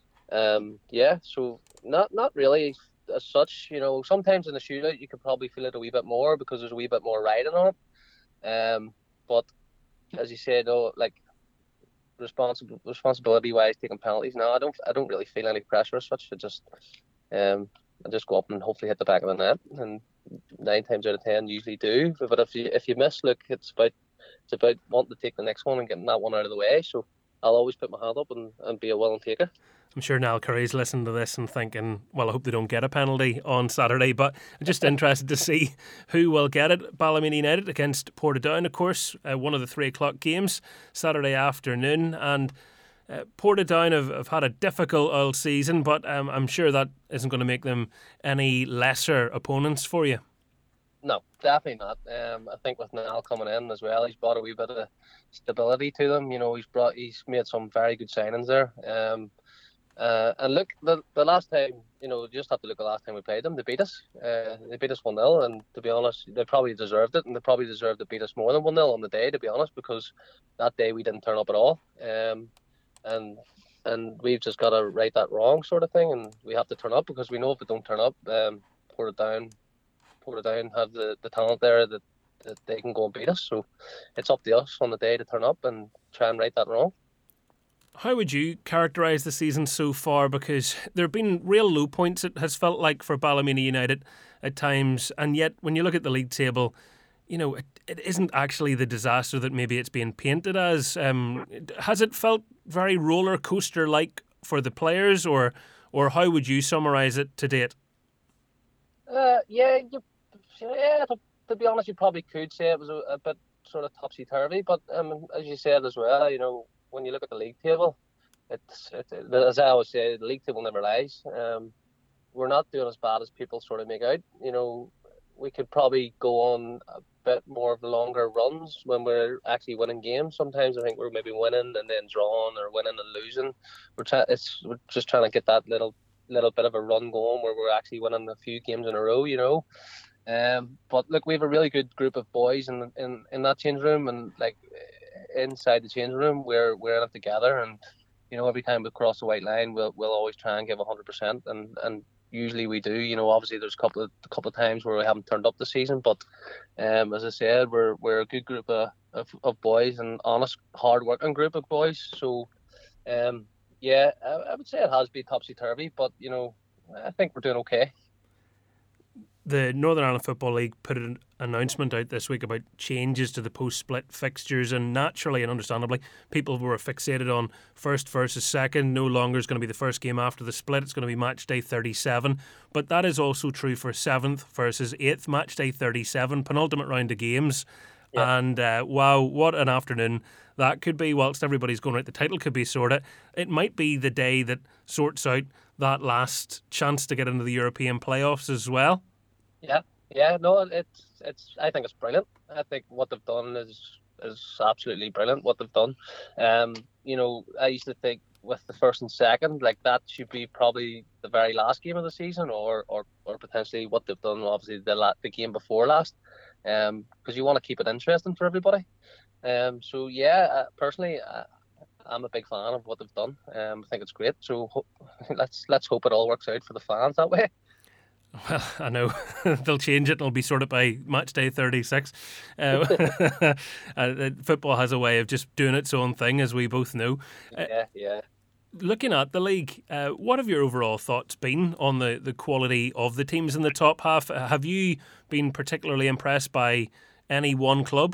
um, yeah, so not not really as such, you know, sometimes in the shootout you could probably feel it a wee bit more because there's a wee bit more riding on it. Um, but as you said, though, like responsible responsibility wise, taking penalties, no, I don't I don't really feel any pressure as such. I just um I just go up and hopefully hit the back of the net, and nine times out of ten usually do. But if you if you miss, look, it's about it's about wanting to take the next one and getting that one out of the way. So I'll always put my hand up and, and be a willing taker. I'm sure Niall Curry's listening to this and thinking, well, I hope they don't get a penalty on Saturday, but I'm just interested to see who will get it. Ballymena United against Portadown, of course, uh, one of the three o'clock games, Saturday afternoon, and uh, Portadown have, have had a difficult all season, but um, I'm sure that isn't going to make them any lesser opponents for you. No, definitely not. Um, I think with Niall coming in as well, he's brought a wee bit of stability to them. You know, he's brought, he's made some very good signings there. Um, Uh, and look, the the last time, you know, you just have to look at the last time we played them. They beat us. Uh, they beat us one nil, and to be honest, they probably deserved it, and they probably deserved to beat us more than one nil on the day, to be honest, because that day we didn't turn up at all. Um, and and we've just got to right that wrong sort of thing, and we have to turn up, because we know if we don't turn up, um, Portadown, Portadown have the, the talent there that, that they can go and beat us. So it's up to us on the day to turn up and try and right that wrong. How would you characterise the season so far? Because there have been real low points, it has felt like, for Ballymena United at times, and yet when you look at the league table, you know, it, it isn't actually the disaster that maybe it's being painted as. Um, has it felt very roller coaster like for the players, or or how would you summarise it to date? Uh, yeah, you, yeah. To, to be honest, you probably could say it was a, a bit sort of topsy turvy, but um, as you said as well, you know, when you look at the league table, it's, it's as I always say, the league table never lies. Um, we're not doing as bad as people sort of make out. You know, we could probably go on a bit more of the longer runs when we're actually winning games. Sometimes I think we're maybe winning and then drawing, or winning and losing. We're trying. It's we're just trying to get that little little bit of a run going where we're actually winning a few games in a row. You know. Um, but look, we have a really good group of boys in in, in that change room, and like inside the change room, we're we're in it together, and you know, every time we cross the white line, we'll we'll always try and give a hundred percent, and and usually we do. You know, obviously there's a couple of a couple of times where we haven't turned up this season, but um, as I said, we're we're a good group of, of, of boys, and honest, hard working group of boys. So, um, yeah, I, I would say it has been topsy turvy, but you know, I think we're doing okay. The Northern Ireland Football League put an announcement out this week about changes to the post-split fixtures, and naturally and understandably, people were fixated on first versus second. No longer is going to be the first game after the split. It's going to be match day thirty-seven. But that is also true for seventh versus eighth, match day thirty-seven, penultimate round of games. Yeah. And uh, wow, what an afternoon that could be. Whilst everybody's going right, the title could be sorted. It might be the day that sorts out that last chance to get into the European playoffs as well. Yeah, yeah, no, it's it's. I think it's brilliant. I think what they've done is is absolutely brilliant. What they've done, um, you know, I used to think with the first and second, like that should be probably the very last game of the season, or or, or potentially what they've done, obviously the la- the game before last, um, because you want to keep it interesting for everybody. Um, so yeah, uh, personally, uh, I'm a big fan of what they've done. Um, I think it's great. So ho- let's let's hope it all works out for the fans that way. Well, I know they'll change it and it'll be sorted by match day thirty-six. Uh, uh, football has a way of just doing its own thing, as we both know. Uh, Yeah, yeah. Looking at the league, uh, what have your overall thoughts been on the, the quality of the teams in the top half? Uh, have you been particularly impressed by any one club?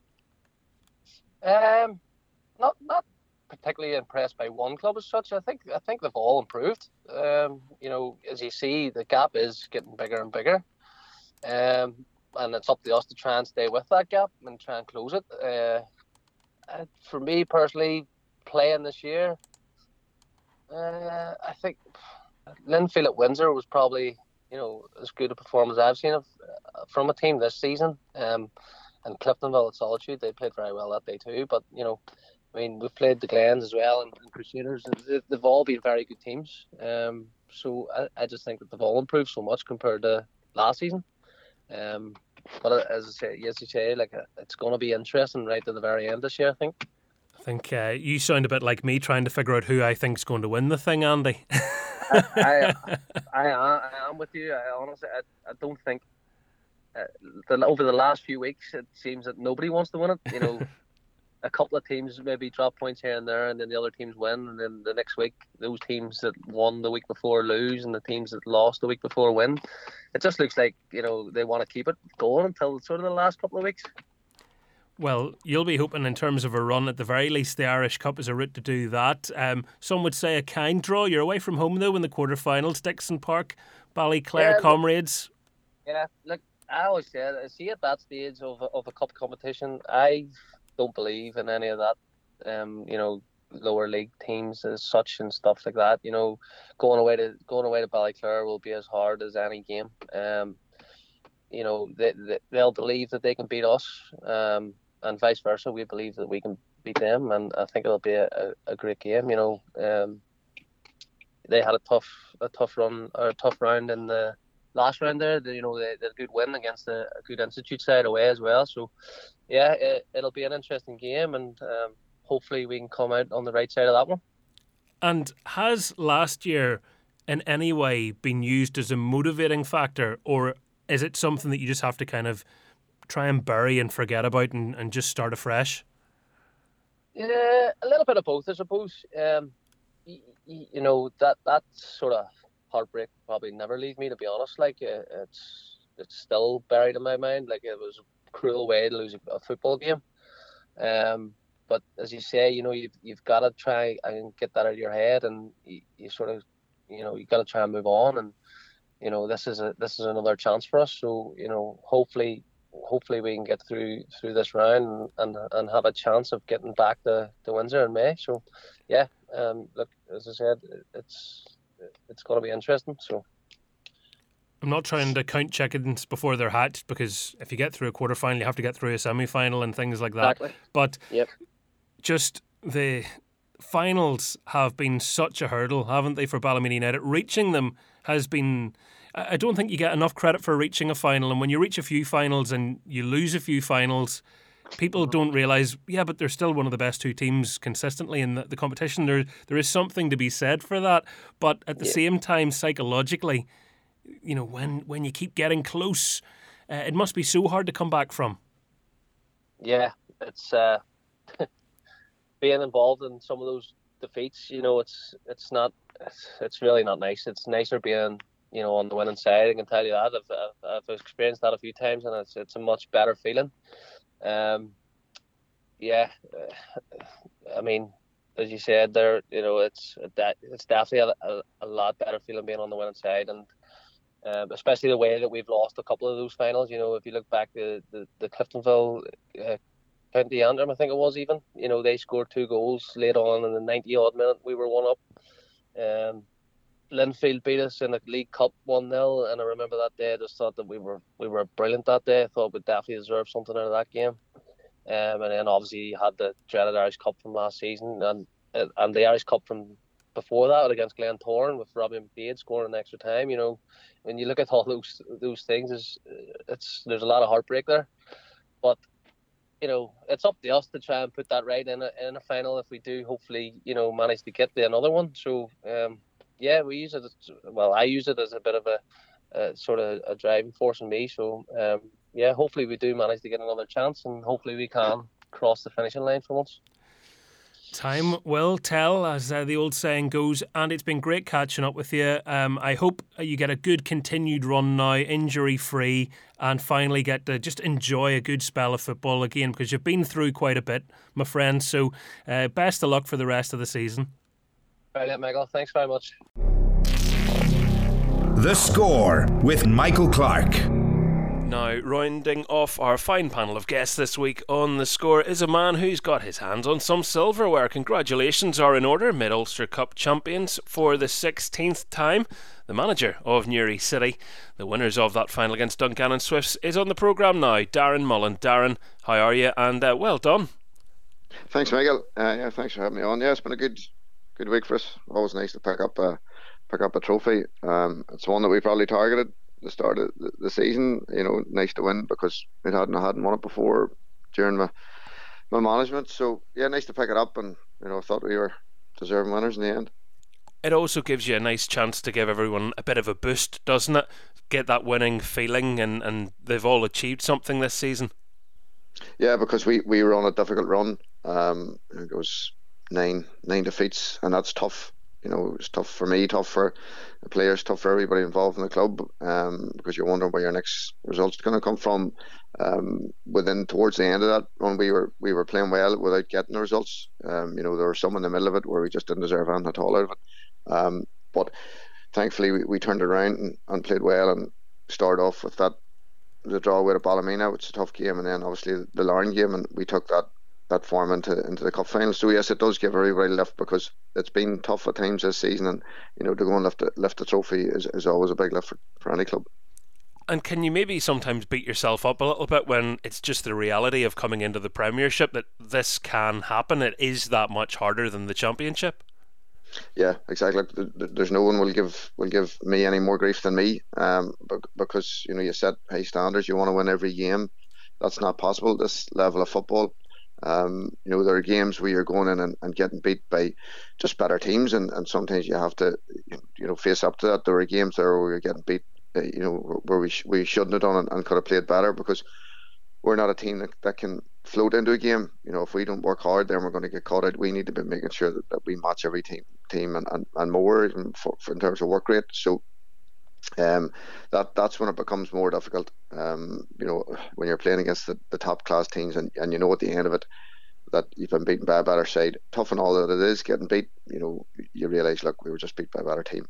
Um, not not particularly impressed by one club as such. I think I think they've all improved. Um, you know, as you see, the gap is getting bigger and bigger. Um, and it's up to us to try and stay with that gap and try and close it. Uh, uh, for me personally, playing this year, uh, I think Linfield at Windsor was probably, you know, as good a performance I've seen of, uh, from a team this season. Um, and Cliftonville at Solitude, they played very well that day too. But, you know, I mean, we've played the Glens as well and, and Crusaders. And they've all been very good teams. Um, so I, I just think that they've all improved so much compared to last season. Um, but as I say, as you say, like uh, it's going to be interesting right to the very end this year, I think. I think uh, you sound a bit like me trying to figure out who I think's going to win the thing, Andy. I, I, I, I am with you. I honestly, I, I don't think uh, the, over the last few weeks it seems that nobody wants to win it. You know, a couple of teams maybe drop points here and there, and then the other teams win, and then the next week those teams that won the week before lose, and the teams that lost the week before win. It just looks like, you know, they want to keep it going until sort of the last couple of weeks. Well, you'll be hoping in terms of a run, at the very least, the Irish Cup is a route to do that. Um, some would say a kind draw. You're away from home, though, in the quarterfinals, Dixon Park, Ballyclare Yeah, Comrades. Yeah, look, I always said, I see at that stage of a, of a cup competition, I don't believe in any of that, um, you know, lower league teams as such and stuff like that. You know, going away to going away to Ballyclare will be as hard as any game. Um, you know, they, they they'll believe that they can beat us, um, and vice versa. We believe that we can beat them, and I think it'll be a, a, a great game. You know, um, they had a tough a tough run or a tough round in the last round there. You know, they, they had a good win against a, a good Institute side away as well. So, yeah, it, it'll be an interesting game, and um, hopefully we can come out on the right side of that one. And has last year in any way been used as a motivating factor, or is it something that you just have to kind of try and bury and forget about and, and just start afresh? Yeah, a little bit of both, I suppose. Um, you, you know, that that sort of heartbreak probably never leave me, to be honest. Like, uh, it's it's still buried in my mind. Like, it was a cruel way to lose a, a football game. Um, but as you say, you know, you've you've got to try and get that out of your head, and you, you sort of, you know, you got to try and move on. And you know, this is a this is another chance for us. So, you know, hopefully. Hopefully we can get through through this round and and have a chance of getting back to, to Windsor in May. So, yeah, um, look, as I said, it's it's going to be interesting. So, I'm not trying to count chickens before they're hatched, because if you get through a quarter final, you have to get through a semi final and things like that. Exactly. But yep. just the finals have been such a hurdle, haven't they, for Ballymena United? Reaching them has been. I don't think you get enough credit for reaching a final, and when you reach a few finals and you lose a few finals, people don't realise, yeah, but they're still one of the best two teams consistently in the, the competition. There, there is something to be said for that, but at the yeah. same time, psychologically, you know, when, when you keep getting close, uh, it must be so hard to come back from. Yeah, it's uh, being involved in some of those defeats. You know, it's it's not, it's, it's really not nice. It's nicer being, you know, on the winning side. I can tell you that. I've, I've, I've experienced that a few times, and it's it's a much better feeling. Um, yeah, I mean, as you said there, you know, it's that it's definitely a, a, a lot better feeling being on the winning side, and um, especially the way that we've lost a couple of those finals. You know, if you look back to the, the Cliftonville uh, County Antrim, I think it was even, you know, they scored two goals late on in the ninety odd minute. We were one up. Um, Linfield beat us in the League Cup one nil, and I remember that day I just thought that we were we were brilliant that day. I thought we definitely deserved something out of that game. Um, and then obviously you had the dreaded Irish Cup from last season, and and the Irish Cup from before that against Glentoran with Robbie McDade scoring in extra time. You know, when you look at all those those things, it's, it's there's a lot of heartbreak there. But you know, it's up to us to try and put that right in a, in a final if we do hopefully, you know, manage to get to another one. So, um, yeah, we use it, as, well, I use it as a bit of a, a sort of a driving force in me. So, um, yeah, hopefully we do manage to get another chance, and hopefully we can cross the finishing line for once. Time will tell, as uh, the old saying goes, and it's been great catching up with you. Um, I hope you get a good continued run now, injury-free, and finally get to just enjoy a good spell of football again, because you've been through quite a bit, my friend. So uh, best of luck for the rest of the season. Brilliant, Michael. Thanks very much. The Score with Michael Clark. Now, rounding off our fine panel of guests this week on The Score is a man who's got his hands on some silverware. Congratulations are in order, Mid-Ulster Cup champions for the sixteenth time. The manager of Newry City, the winners of that final against Dungannon Swifts, is on the programme now. Darren Mullen. Darren, how are you? And uh, well done. Thanks, Michael. Uh, yeah, thanks for having me on. Yeah, it's been a good, good week for us. Always nice to pick up a pick up a trophy. Um, it's one that we probably targeted the start of the, the season. You know, nice to win because it hadn't I hadn't won it before during my my management. So yeah, nice to pick it up, and you know, I thought we were deserving winners in the end. It also gives you a nice chance to give everyone a bit of a boost, doesn't it? Get that winning feeling, and, and they've all achieved something this season. Yeah, because we, we were on a difficult run. Um, it was nine nine defeats, and that's tough. You know, it was tough for me, tough for the players, tough for everybody involved in the club, um, because you're wondering where your next result's going to come from. Um, within towards the end of that run, we were we were playing well without getting the results. Um, you know, there were some in the middle of it where we just didn't deserve anything at all out of it. Um, but thankfully we, we turned it around and, and played well, and started off with that the draw away at Ballymena, which is a tough game, and then obviously the Larne game, and we took that that form into into the cup final. So yes, it does give everybody a lift, because it's been tough at times this season, and you know, to go and lift a, lift the trophy is, is always a big lift for, for any club. And can you maybe sometimes beat yourself up a little bit when it's just the reality of coming into the Premiership that this can happen? It is that much harder than the Championship. Yeah, exactly. There's no one will give will give me any more grief than me, um, because you know, you set high standards. You want to win every game. That's not possible at this level of football. Um, you know, there are games where you're going in and, and getting beat by just better teams, and, and sometimes you have to, you know, face up to that. There are games there where you're getting beat, uh, you know, where we sh- we shouldn't have done and, and could have played better, because we're not a team that, that can float into a game. You know, if we don't work hard, then we're going to get caught out. We need to be making sure that, that we match every team team and, and, and more in, for, for in terms of work rate. So um, that that's when it becomes more difficult. Um, you know, when you're playing against the, the top class teams, and, and you know at the end of it that you've been beaten by a better side. Tough and all that it is, getting beat, you know, you realise, look, we were just beat by a better team.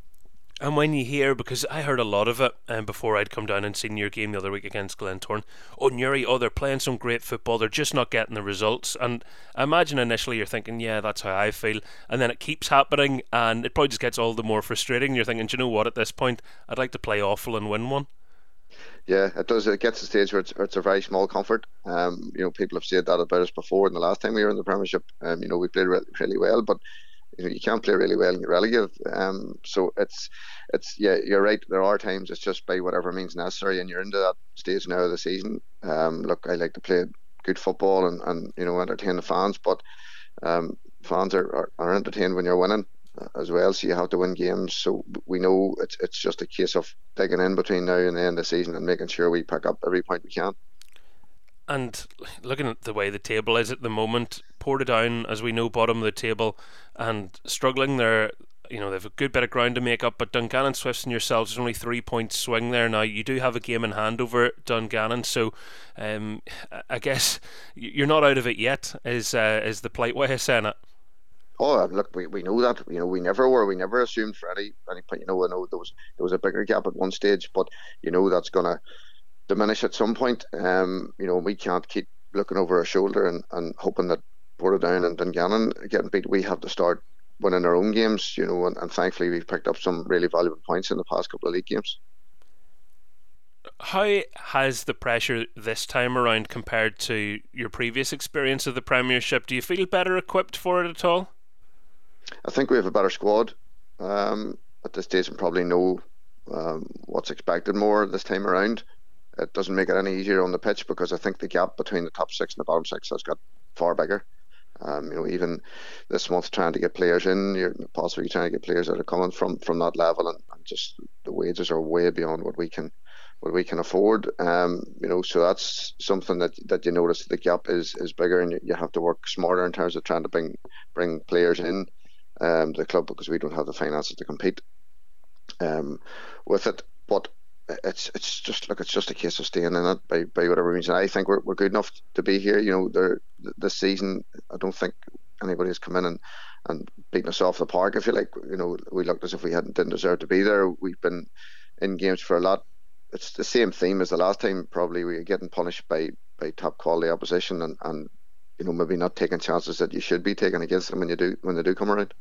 And when you hear, because I heard a lot of it um, before I'd come down and seen your game the other week against Glentoran, oh, Newry, oh, they're playing some great football, they're just not getting the results. And I imagine initially you're thinking, yeah, that's how I feel. And then it keeps happening, and it probably just gets all the more frustrating. You're thinking, do you know what, at this point, I'd like to play awful and win one. Yeah, it does. It gets to the stage where it's, where it's a very small comfort. Um, you know, people have said that about us before. And the last time we were in the Premiership, um, you know, we played really, really well, but you know, you can't play really well and get relegated. Um, so it's, it's yeah, you're right. There are times it's just by whatever means necessary, and you're into that stage now of the season. Um, look, I like to play good football and, and you know, entertain the fans, but um, fans are, are, are entertained when you're winning as well. So you have to win games. So we know it's it's just a case of digging in between now and the end of the season and making sure we pick up every point we can. And looking at the way the table is at the moment, Portadown, as we know, bottom of the table and struggling. They're, you know, they've a good bit of ground to make up, but Dungannon Swifts and yourselves, there's only three points swing there now. You do have a game in hand over Dungannon, so um, I guess you're not out of it yet, is uh, is the polite way of saying it. Oh, look, we, we know that. You know, we never were. We never assumed for any any point. You know, I know there was there was a bigger gap at one stage, but you know that's gonna diminish at some point. Um, you know, we can't keep looking over our shoulder and, and hoping that Portadown and Dungannon getting beat. We have to start winning our own games, you know, and, and thankfully we've picked up some really valuable points in the past couple of league games. How has the pressure this time around compared to your previous experience of the Premiership? Do you feel better equipped for it at all? I think we have a better squad um, at this stage, and probably know um, what's expected more this time around. it doesn't make it any easier on the pitch, because I think the gap between the top six and the bottom six has got far bigger. Um, you know, even this month, trying to get players in, you're possibly trying to get players that are coming from, from that level, and, and just the wages are way beyond what we can what we can afford. Um, you know, so that's something that, that you notice the gap is is bigger, and you, you have to work smarter in terms of trying to bring bring players in um, the club, because we don't have the finances to compete um, with it. But it's it's just look, it's just a case of staying in it by, by whatever means. And I think we're we're good enough to be here. You know, there this season, I don't think anybody has come in and, and beaten us off the park, if you like. You know, we looked as if we hadn't didn't deserve to be there. We've been in games for a lot. It's the same theme as the last time. Probably we were getting punished by, by top quality opposition, and, and you know, maybe not taking chances that you should be taking against them when you do when they do come around.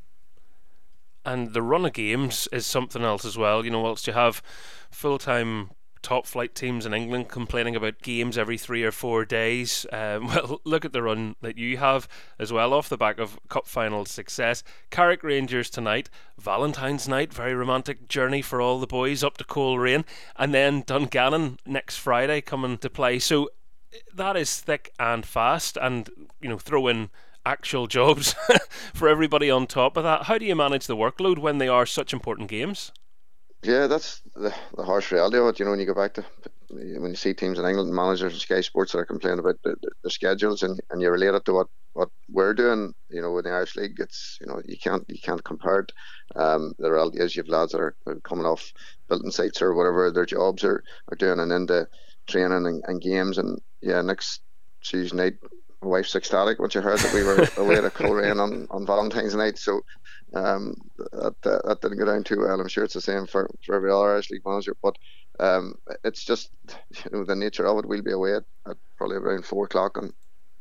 And the run of games is something else as well. You know, whilst you have full-time top flight teams in England complaining about games every three or four days, um, well, look at the run that you have as well, off the back of cup final success. Carrick Rangers tonight, Valentine's night, very romantic journey for all the boys up to Coleraine, and then Dungannon next Friday coming to play. So that is thick and fast, and you know, throw in actual jobs for everybody on top of that. How do you manage the workload when they are such important games? Yeah, that's the, the harsh reality of it. You know, when you go back to when you see teams in England, managers and Sky Sports that are complaining about the, the, the schedules, and, and you relate it to what, what we're doing. You know, in the Irish League, it's, you know, you can't you can't compare it. Um, the reality is, you have lads that are coming off building sites or whatever their jobs are, are doing, and into training and, and games. And yeah, next Tuesday night, my wife's ecstatic when she heard that we were away at Coleraine on, on Valentine's night. So um, that, uh, that didn't go down too well. I'm sure it's the same for, for every other Irish League manager. But um, it's just, you know, the nature of it. We'll be away at, at probably around four o'clock on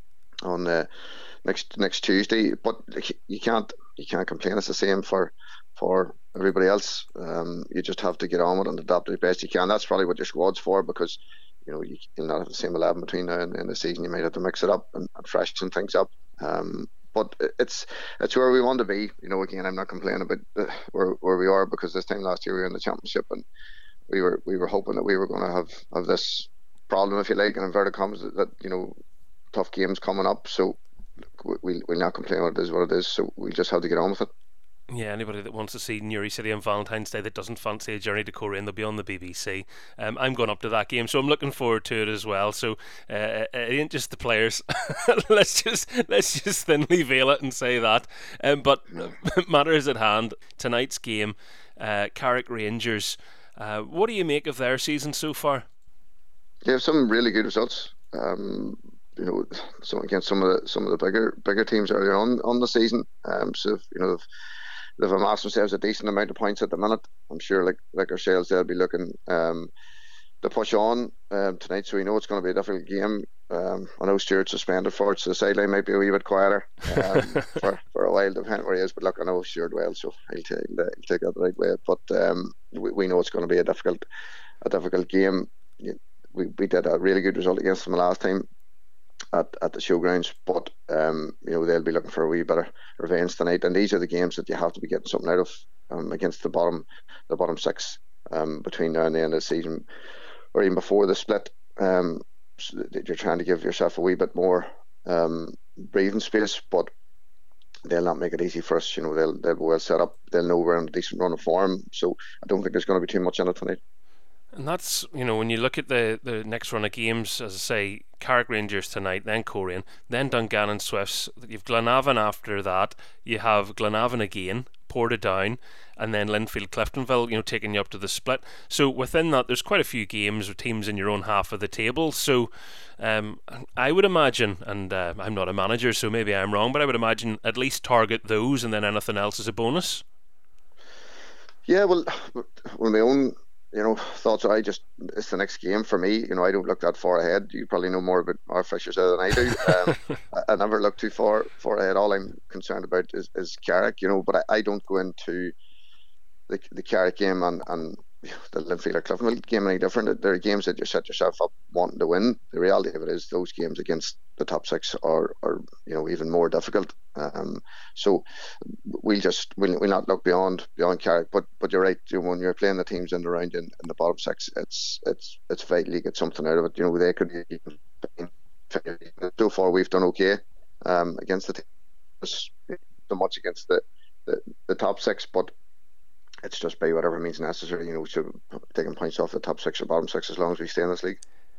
on uh, next next Tuesday. But you can't you can't complain. It's the same for for everybody else. Um, you just have to get on with it and adapt as best you can. That's probably what your squad's for, because you know, you'll not have the same eleven between now and, and the season. You might have to mix it up and, and freshen things up. Um, but it's it's where we want to be. You know, again, I'm not complaining about uh, where where we are, because this time last year we were in the championship, and we were we were hoping that we were going to have, have this problem, if you like, in inverted commas, that, that you know, tough games coming up. So we we'll not complain about it is what it is. So we just have to get on with it. Yeah, anybody that wants to see Newry City on Valentine's Day that doesn't fancy a journey to Coleraine, they'll be on the B B C. Um, I'm going up to that game, so I'm looking forward to it as well. So uh, it ain't just the players. let's just let's just thinly veil it and say that. Um, but matters at hand, tonight's game, uh, Carrick Rangers. Uh, what do you make of their season so far? They have some really good results. Um, you know, some against some of the some of the bigger bigger teams earlier on on the season. Um, so you know. They've, They've amassed themselves a decent amount of points at the minute. I'm sure, like like ourselves, they'll be looking um, to push on um, tonight. So we know it's going to be a difficult game. Um, I know Stuart's suspended for it, so the sideline might be a wee bit quieter um, for, for a while, depending where he is. But look, I know Stuart well, so he'll take, he'll take that the right way. But um, we, we know it's going to be a difficult a difficult game. We we did a really good result against them last time at, at the showgrounds, but um, you know, they'll be looking for a wee bit of revenge tonight, and these are the games that you have to be getting something out of um, against the bottom the bottom six um, between now and the end of the season, or even before the split. Um, so you're trying to give yourself a wee bit more um, breathing space, but they'll not make it easy for us. You know, they'll they'll be well set up. They'll know we're in a decent run of form, so I don't think there's going to be too much in it tonight. And that's, you know, when you look at the, the next run of games, as I say, Carrick Rangers tonight, then Coleraine, then Dungannon Swifts, you've Glenavon after that, you have Glenavon again, Portadown, and then Linfield Cliftonville, you know, taking you up to the split. So within that, there's quite a few games with teams in your own half of the table. So um, I would imagine, and uh, I'm not a manager, so maybe I'm wrong, but I would imagine at least target those, and then anything else is a bonus. Yeah, well, well, my own, you know, thoughts are, I just, it's the next game for me. You know, I don't look that far ahead. You probably know more about our fixtures than I do. Um, I, I never look too far far ahead. All I'm concerned about is, is Carrick, you know, but I, I don't go into the the Carrick game and, and the Linfield or Cliftonville game any different. There are games that you set yourself up wanting to win. The reality of it is those games against the top six are, are you know, even more difficult. Um, so we'll just we'll, we'll not look beyond beyond Carrick. But but you're right. You know, when you're playing the teams in the round in, in the bottom six, it's it's it's vital you get something out of it. You know, they could. So far, we've done okay um, against the teams, so much against the, the the top six, but it's just by whatever means necessary. You know, to taking points off the top six or bottom six as long as we stay in this league.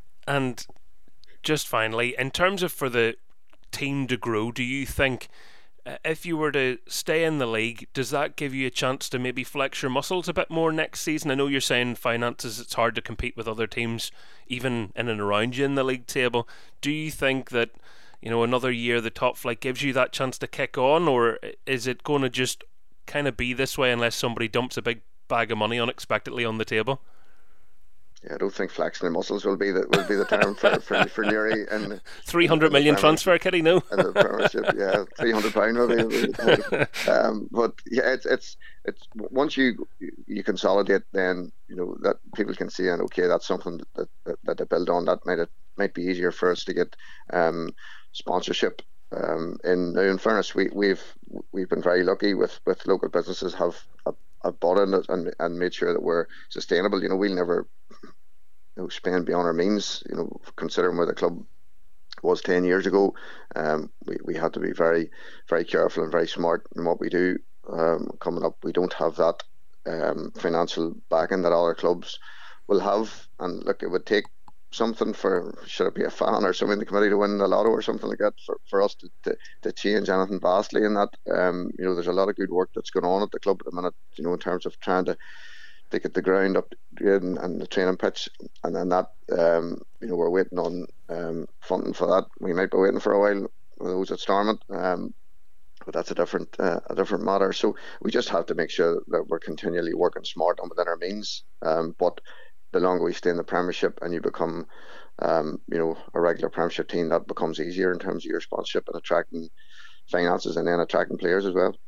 And just finally, in terms of for the team to grow, do you think uh, if you were to stay in the league, does that give you a chance to maybe flex your muscles a bit more next season? I know you're saying finances, it's hard to compete with other teams even in and around you in the league table. Do you think that, you know, another year the top flight gives you that chance to kick on, or is it going to just kind of be this way unless somebody dumps a big bag of money unexpectedly on the table? Yeah, I don't think flexing the muscles will be the will be the term for for, for Newry and three hundred million transfer kitty, no? In the Premiership, yeah, three hundred pound maybe. um, but yeah, it's it's it's once you you consolidate, then you know that people can see, and okay, that's something that that, that they build on. That might it might be easier for us to get um, sponsorship. Um, in in fairness, we we've we've been very lucky with, with local businesses have, have have bought in it and and made sure that we're sustainable. You know, we'll never you know spend beyond our means. You know, considering where the club was ten years ago, um, we we had to be very very careful and very smart in what we do. Um, coming up, we don't have that um, financial backing that other clubs will have. And look, it would take something for, should it be a fan or someone in the committee to win the lotto or something like that for, for us to, to, to change anything vastly in that. Um, you know, there's a lot of good work that's going on at the club at the minute, you know, in terms of trying to, to get the ground up and, and the training pitch, and then that, um, you know, we're waiting on um, funding for that. We might be waiting for a while with those at Stormont, um, but that's a different uh, a different matter. So we just have to make sure that we're continually working smart and within our means. Um, but the longer we stay in the Premiership and you become, um, you know, a regular Premiership team, that becomes easier in terms of your sponsorship and attracting finances and then attracting players as well.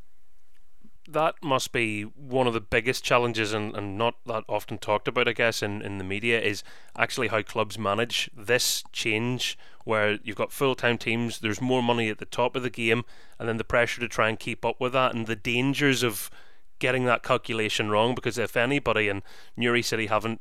That must be one of the biggest challenges, and, and not that often talked about, I guess, in, in the media, is actually how clubs manage this change where you've got full-time teams, there's more money at the top of the game, and then the pressure to try and keep up with that, and the dangers of getting that calculation wrong, because if anybody in Newry City haven't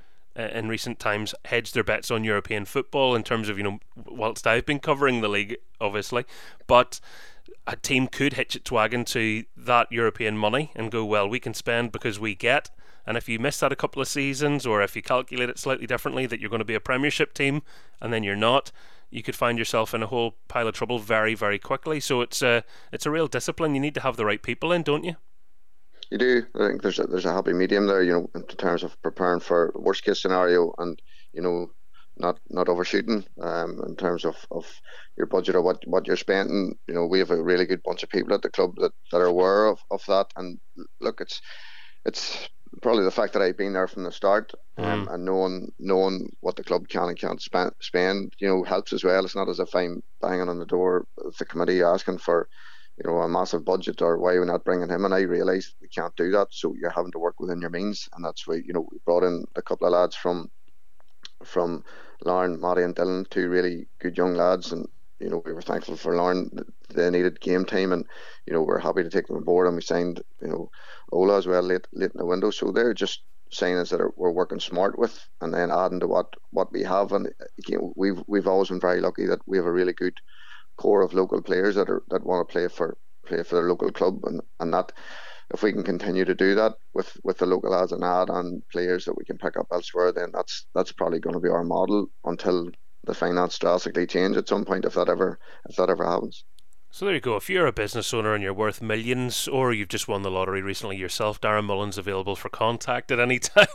in recent times hedged their bets on European football in terms of, you know, whilst I've been covering the league, obviously, but a team could hitch its wagon to that European money and go, well, we can spend because we get, and if you miss that a couple of seasons, or if you calculate it slightly differently that you're going to be a Premiership team and then you're not, you could find yourself in a whole pile of trouble very, very quickly. So it's a, it's a real discipline. You need to have the right people in, don't you? You do. I think there's a, there's a happy medium there, you know, in terms of preparing for worst case scenario and, you know, not not overshooting um, in terms of, of your budget or what, what you're spending. You know, we have a really good bunch of people at the club that, that are aware of, of that. And look, it's it's probably the fact that I've been there from the start um, mm. and knowing knowing what the club can and can't spend, spend, you know, helps as well. It's not as if I'm banging on the door of the committee asking for, you know, a massive budget or why are we not bringing him? And I realise we can't do that, so you're having to work within your means, and that's why, you know, we brought in a couple of lads from from Lauren, Matty and Dylan, two really good young lads, and you know, we were thankful for Lauren. They needed game time, and you know, we're happy to take them on board, and we signed, you know, Ola as well late late in the window. So they're just signings that are, we're working smart with, and then adding to what what we have. And again, we've we've always been very lucky that we have a really good core of local players that are that want to play for play for their local club, and, and that if we can continue to do that with, with the local lads and add on players that we can pick up elsewhere, then that's that's probably going to be our model until the finance drastically change at some point, if that ever if that ever happens. So there you go. If you're a business owner and you're worth millions, or you've just won the lottery recently yourself, Darren Mullen's available for contact at any time.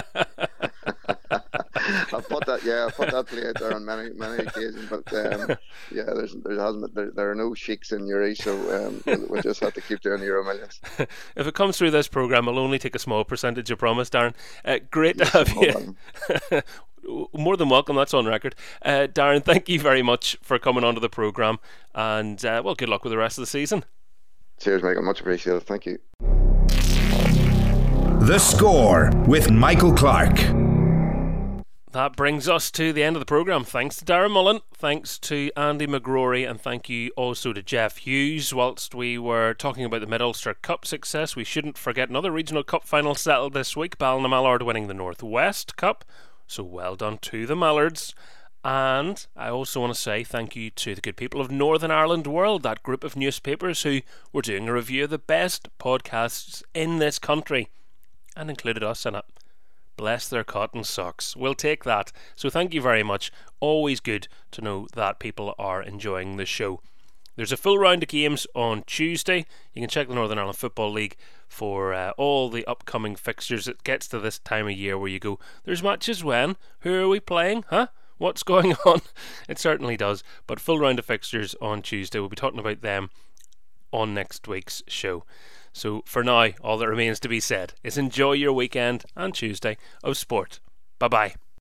I've put that, yeah, I've put that play out there on many, many occasions, but um, yeah, there's, there hasn't, there, there are no sheiks in Newry, so um, we'll, we'll just have to keep doing Euro Millions. If it comes through this programme, I'll only take a small percentage, I promise, Darren. Uh, great to have you. More than welcome, that's on record. Uh, Darren, thank you very much for coming onto the programme, and uh, well, good luck with the rest of the season. Cheers, Michael, much appreciated. Thank you. The Score with Michael Clark. that brings us to the end of the programme. Thanks to Darren Mullen, thanks to Andy McGrory, and thank you also to Jeff Hughes. Whilst we were talking about the Mid-Ulster Cup success, we shouldn't forget another regional cup final settled this week. Ballina-Mallard winning the North West Cup, so well done to the Mallards. And I also want to say thank you to the good people of Northern Ireland World, that group of newspapers who were doing a review of the best podcasts in this country, and included us in it. Bless their cotton socks. We'll take that. So thank you very much. Always good to know that people are enjoying the show. There's a full round of games on Tuesday. You can check the Northern Ireland Football League for uh, all the upcoming fixtures. It gets to this time of year where you go, there's matches when? Who are we playing? Huh? What's going on? It certainly does. But full round of fixtures on Tuesday. We'll be talking about them on next week's show. So for now, all that remains to be said is enjoy your weekend and Tuesday of sport. Bye bye.